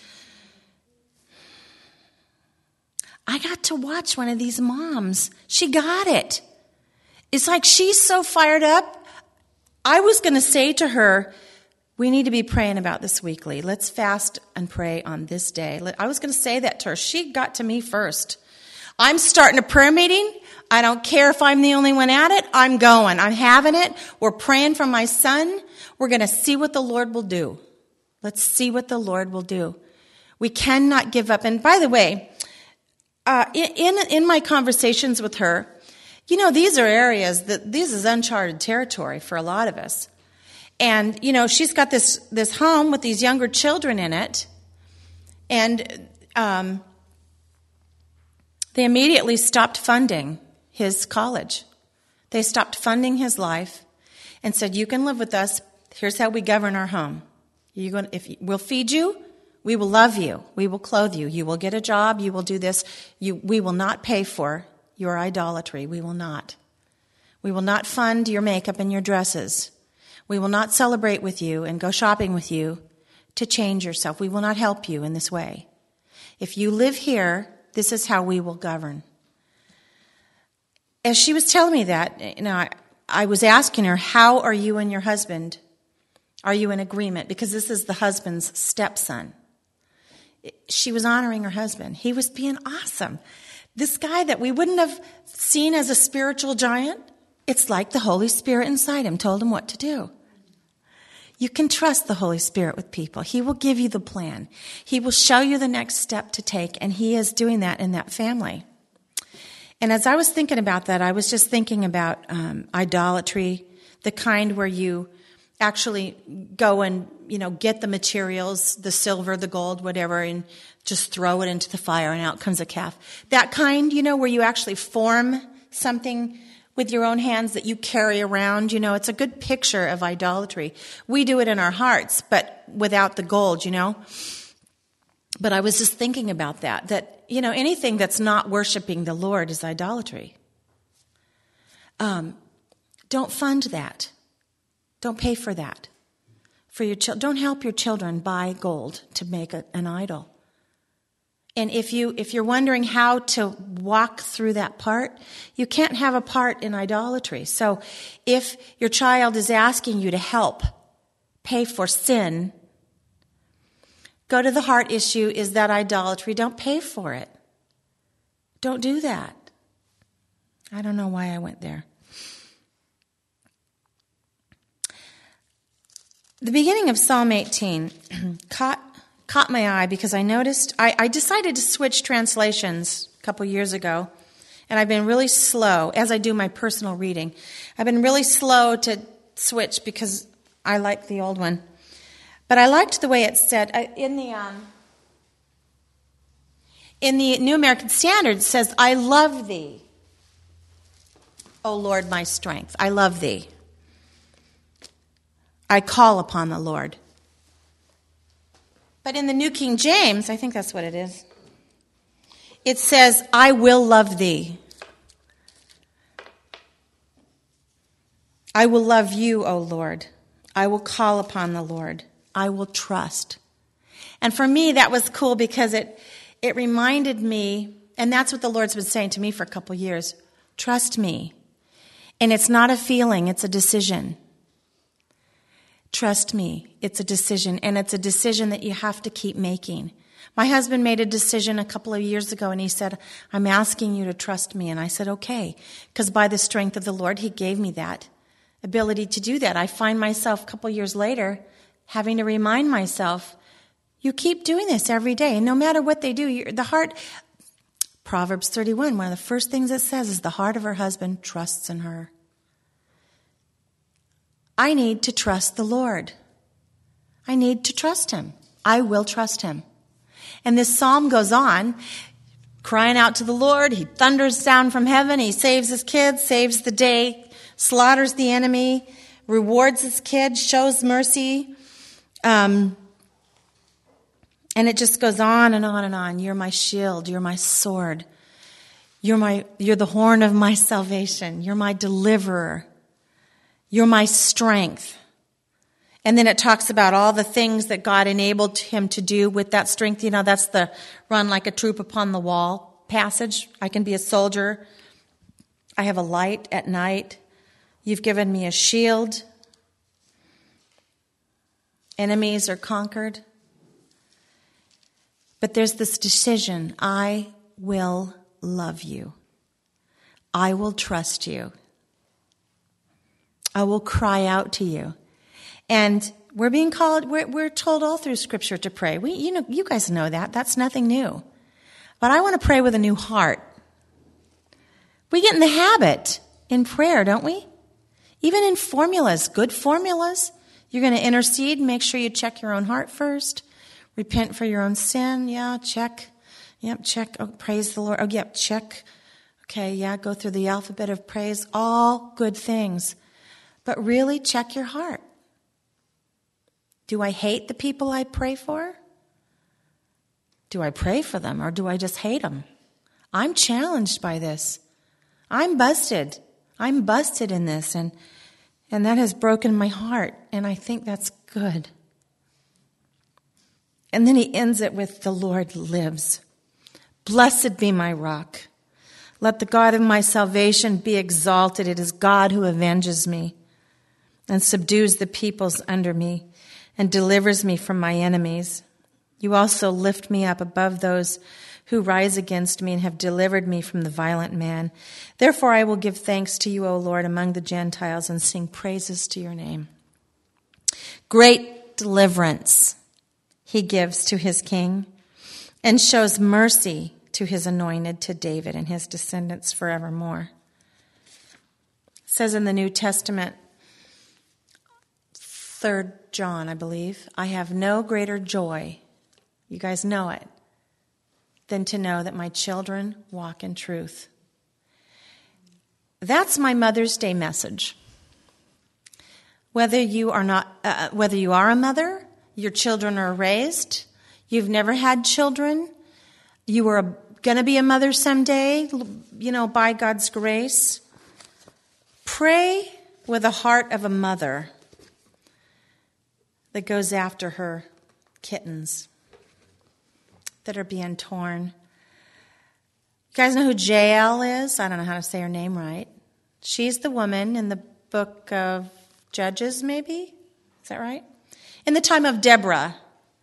I got to watch one of these moms. She got it. It's like she's so fired up. I was going to say to her, we need to be praying about this weekly. Let's fast and pray on this day. I was going to say that to her. She got to me first. I'm starting a prayer meeting. I don't care if I'm the only one at it. I'm going. I'm having it. We're praying for my son. We're going to see what the Lord will do. Let's see what the Lord will do. We cannot give up. And by the way, uh, in, in my conversations with her, you know, these are areas that, this is uncharted territory for a lot of us. And, you know, she's got this, this home with these younger children in it. And um, they immediately stopped funding his college. They stopped funding his life and said, you can live with us. Here's how we govern our home. You're going, if we'll feed you, we will love you. We will clothe you. You will get a job. You will do this. You, we will not pay for your idolatry. We will not. We will not fund your makeup and your dresses. We will not celebrate with you and go shopping with you to change yourself. We will not help you in this way. If you live here, this is how we will govern. As she was telling me that, you know, I, I was asking her, how are you and your husband? Are you in agreement? Because this is the husband's stepson. She was honoring her husband. He was being awesome. This guy that we wouldn't have seen as a spiritual giant, it's like the Holy Spirit inside him told him what to do. You can trust the Holy Spirit with people. He will give you the plan. He will show you the next step to take, and he is doing that in that family. And as I was thinking about that, I was just thinking about um, idolatry, the kind where you actually go and, you know, get the materials, the silver, the gold, whatever, and just throw it into the fire and out comes a calf. That kind, you know, where you actually form something with your own hands that you carry around, you know, it's a good picture of idolatry. We do it in our hearts, but without the gold, you know. But I was just thinking about that, that, you know, anything that's not worshiping the Lord is idolatry. Um, don't fund that. Don't pay for that. For your chil- don't help your children buy gold to make a, an idol. And if you if you're wondering how to walk through that part, you can't have a part in idolatry. So if your child is asking you to help pay for sin, go to the heart issue. Is that idolatry? Don't pay for it. Don't do that. I don't know why I went there. The beginning of Psalm eighteen caught caught my eye because I noticed, I, I decided to switch translations a couple years ago, and I've been really slow, as I do my personal reading. I've been really slow to switch because I like the old one. But I liked the way it said, in the um, in the New American Standard, it says, I love thee, O Lord, my strength. I love thee. I call upon the Lord. But in the New King James, I think that's what it is, it says, I will love thee. I will love you, O Lord. I will call upon the Lord. I will trust. And for me, that was cool because it, it reminded me, and that's what the Lord's been saying to me for a couple years, trust me. And it's not a feeling, it's a decision. Trust me, it's a decision, and it's a decision that you have to keep making. My husband made a decision a couple of years ago, and he said, I'm asking you to trust me. And I said, okay, because by the strength of the Lord, he gave me that ability to do that. I find myself a couple of years later having to remind myself, you keep doing this every day, and no matter what they do, you're, the heart, Proverbs thirty-one, one of the first things it says is the heart of her husband trusts in her. I need to trust the Lord. I need to trust him. I will trust him. And this psalm goes on, crying out to the Lord. He thunders down from heaven. He saves his kids, saves the day, slaughters the enemy, rewards his kids, shows mercy. Um, and it just goes on and on and on. You're my shield. You're my sword. You're my, you're the horn of my salvation. You're my deliverer. You're my strength. And then it talks about all the things that God enabled him to do with that strength. You know, that's the run like a troop upon the wall passage. I can be a soldier. I have a light at night. You've given me a shield. Enemies are conquered. But there's this decision. I will love you. I will trust you. I will cry out to you. And we're being called, we're, we're told all through Scripture to pray. We, you know, you guys know that. That's nothing new. But I want to pray with a new heart. We get in the habit in prayer, don't we? Even in formulas, good formulas. You're going to intercede. Make sure you check your own heart first. Repent for your own sin. Yeah, check. Yep, check. Oh, praise the Lord. Oh, yep, check. Okay, yeah, go through the alphabet of praise. All good things. But really check your heart. Do I hate the people I pray for? Do I pray for them or do I just hate them? I'm challenged by this. I'm busted. I'm busted in this and and that has broken my heart and I think that's good. And then he ends it with the Lord lives. Blessed be my rock. Let the God of my salvation be exalted. It is God who avenges me and subdues the peoples under me and delivers me from my enemies. You also lift me up above those who rise against me and have delivered me from the violent man. Therefore I will give thanks to you, O Lord, among the Gentiles and sing praises to your name. Great deliverance he gives to his king and shows mercy to his anointed, to David and his descendants forevermore. It says in the New Testament, Third John, I believe, I have no greater joy, you guys know it, than to know that my children walk in truth. That's my Mother's Day message. Whether you are not, uh, whether you are a mother, your children are raised, you've never had children, you were going to be a mother someday, you know, by God's grace. Pray with the heart of a mother that goes after her kittens that are being torn. You guys know who Jael is? I don't know how to say her name right. She's the woman in the book of Judges, maybe? Is that right? In the time of Deborah.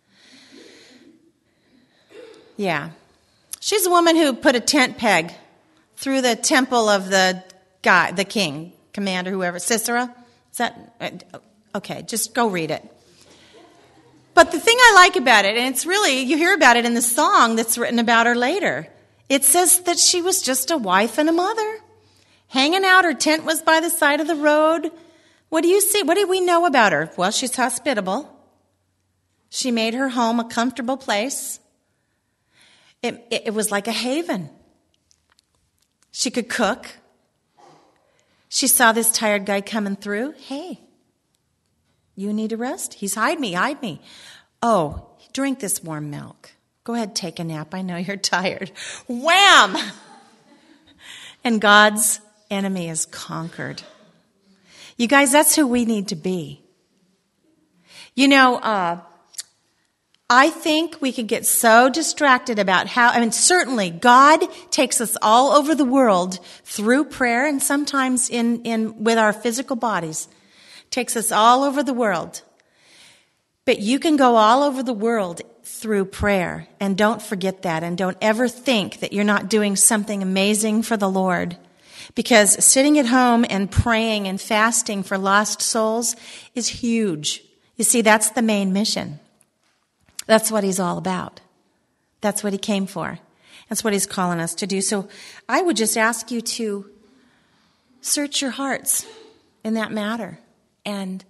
Yeah. She's a woman who put a tent peg through the temple of the guy, the king, commander, whoever, Sisera. Is that, okay, just go read it. But the thing I like about it, and it's really, you hear about it in the song that's written about her later. It says that she was just a wife and a mother. Hanging out, her tent was by the side of the road. What do you see? What do we know about her? Well, she's hospitable. She made her home a comfortable place. It, it, it was like a haven. She could cook. She saw this tired guy coming through. Hey, you need a rest? He's, hide me, hide me. Oh, drink this warm milk. Go ahead, take a nap. I know you're tired. Wham! And God's enemy is conquered. You guys, that's who we need to be. You know, uh, I think we could get so distracted about how, I mean, certainly God takes us all over the world through prayer and sometimes in, in with our physical bodies. Takes us all over the world. But you can go all over the world through prayer. And don't forget that. And don't ever think that you're not doing something amazing for the Lord. Because sitting at home and praying and fasting for lost souls is huge. You see, that's the main mission. That's what he's all about. That's what he came for. That's what he's calling us to do. So I would just ask you to search your hearts in that matter. And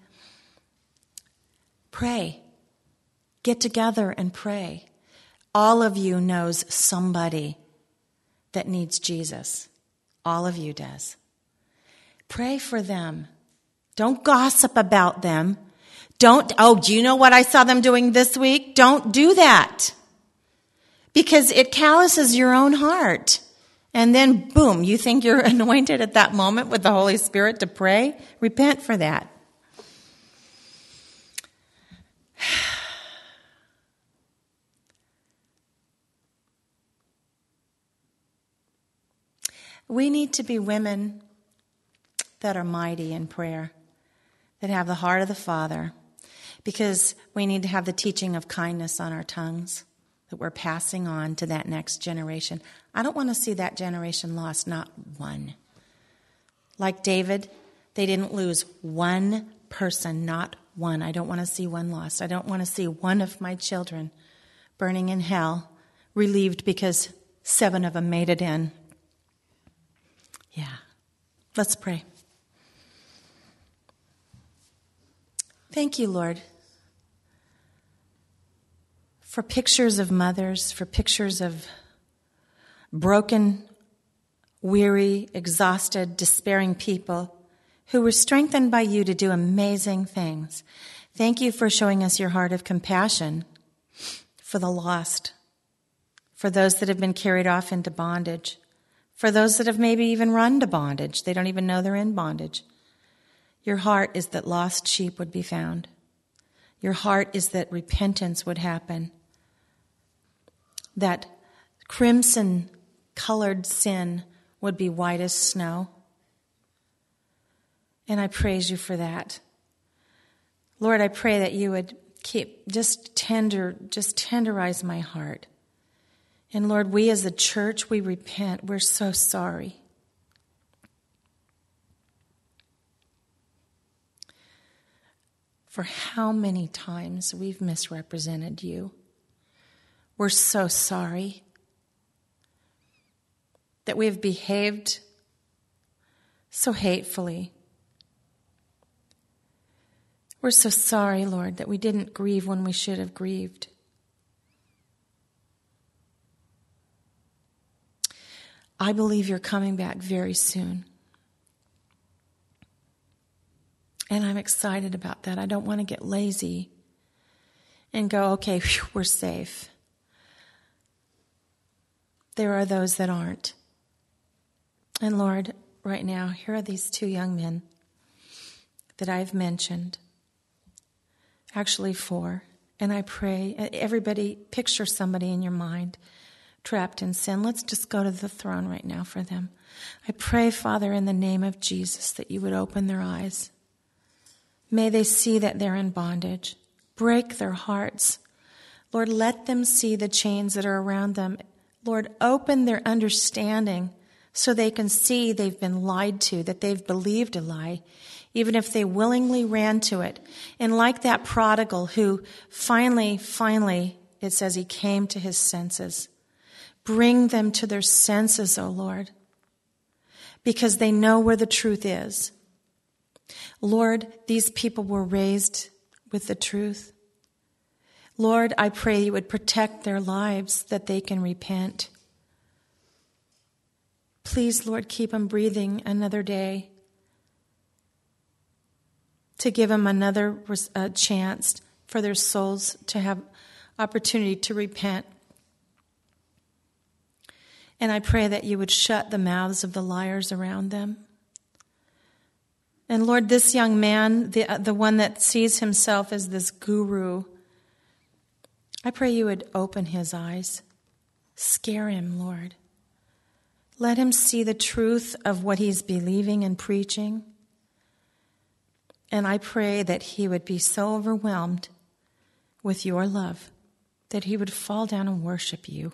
pray. Get together and pray. All of you knows somebody that needs Jesus. All of you does. Pray for them. Don't gossip about them. Don't, oh, do you know what I saw them doing this week? Don't do that. Because it calluses your own heart. And then, boom, you think you're anointed at that moment with the Holy Spirit to pray? Repent for that. We need to be women that are mighty in prayer, that have the heart of the Father, because we need to have the teaching of kindness on our tongues that we're passing on to that next generation. I don't want to see that generation lost, not one. Like David, they didn't lose one person, not one. I don't want to see one lost. I don't want to see one of my children burning in hell, relieved because seven of them made it in. Yeah. Let's pray. Thank you, Lord, for pictures of mothers, for pictures of broken, weary, exhausted, despairing people who were strengthened by you to do amazing things. Thank you for showing us your heart of compassion for the lost, for those that have been carried off into bondage, for those that have maybe even run to bondage. They don't even know they're in bondage. Your heart is that lost sheep would be found. Your heart is that repentance would happen, that crimson-colored sin would be white as snow. And I praise you for that. Lord, I pray that you would keep, just tender, just tenderize my heart. And Lord, we as a church, we repent. We're so sorry. For how many times we've misrepresented you. We're so sorry that we have behaved so hatefully. We're so sorry, Lord, that we didn't grieve when we should have grieved. I believe you're coming back very soon. And I'm excited about that. I don't want to get lazy and go, okay, whew, we're safe. There are those that aren't. And Lord, right now, here are these two young men that I've mentioned. Actually, four. And I pray, everybody, picture somebody in your mind trapped in sin. Let's just go to the throne right now for them. I pray, Father, in the name of Jesus, that you would open their eyes. May they see that they're in bondage. Break their hearts. Lord, let them see the chains that are around them. Lord, open their understanding so they can see they've been lied to, that they've believed a lie, even if they willingly ran to it. And like that prodigal who finally, finally, it says he came to his senses. Bring them to their senses, O Lord, because they know where the truth is. Lord, these people were raised with the truth. Lord, I pray you would protect their lives, that they can repent. Please, Lord, keep them breathing another day, to give them another uh, chance for their souls to have opportunity to repent. And I pray that you would shut the mouths of the liars around them. And Lord, this young man, the, the one that sees himself as this guru, I pray you would open his eyes. Scare him, Lord. Let him see the truth of what he's believing and preaching. And I pray that he would be so overwhelmed with your love that he would fall down and worship you.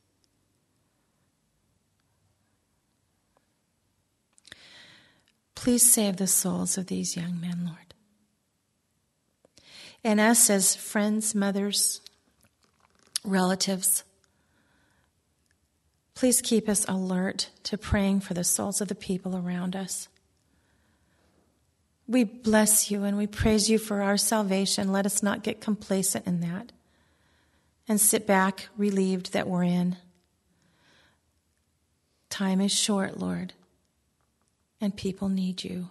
Please save the souls of these young men, Lord. And us as friends, mothers, relatives, please keep us alert to praying for the souls of the people around us. We bless you and we praise you for our salvation. Let us not get complacent in that and sit back relieved that we're in. Time is short, Lord, and people need you.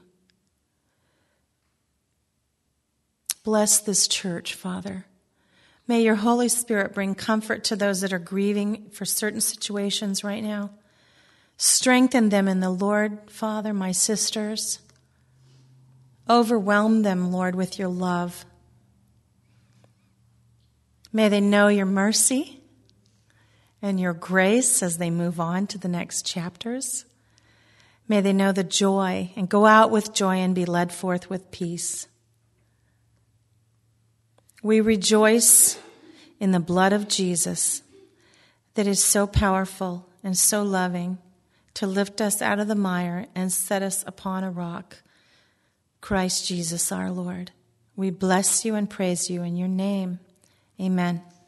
Bless this church, Father. May your Holy Spirit bring comfort to those that are grieving for certain situations right now. Strengthen them in the Lord, Father, my sisters. Overwhelm them, Lord, with your love. May they know your mercy and your grace as they move on to the next chapters. May they know the joy and go out with joy and be led forth with peace. We rejoice in the blood of Jesus that is so powerful and so loving, to lift us out of the mire and set us upon a rock, Christ Jesus our Lord. We bless you and praise you in your name. Amen.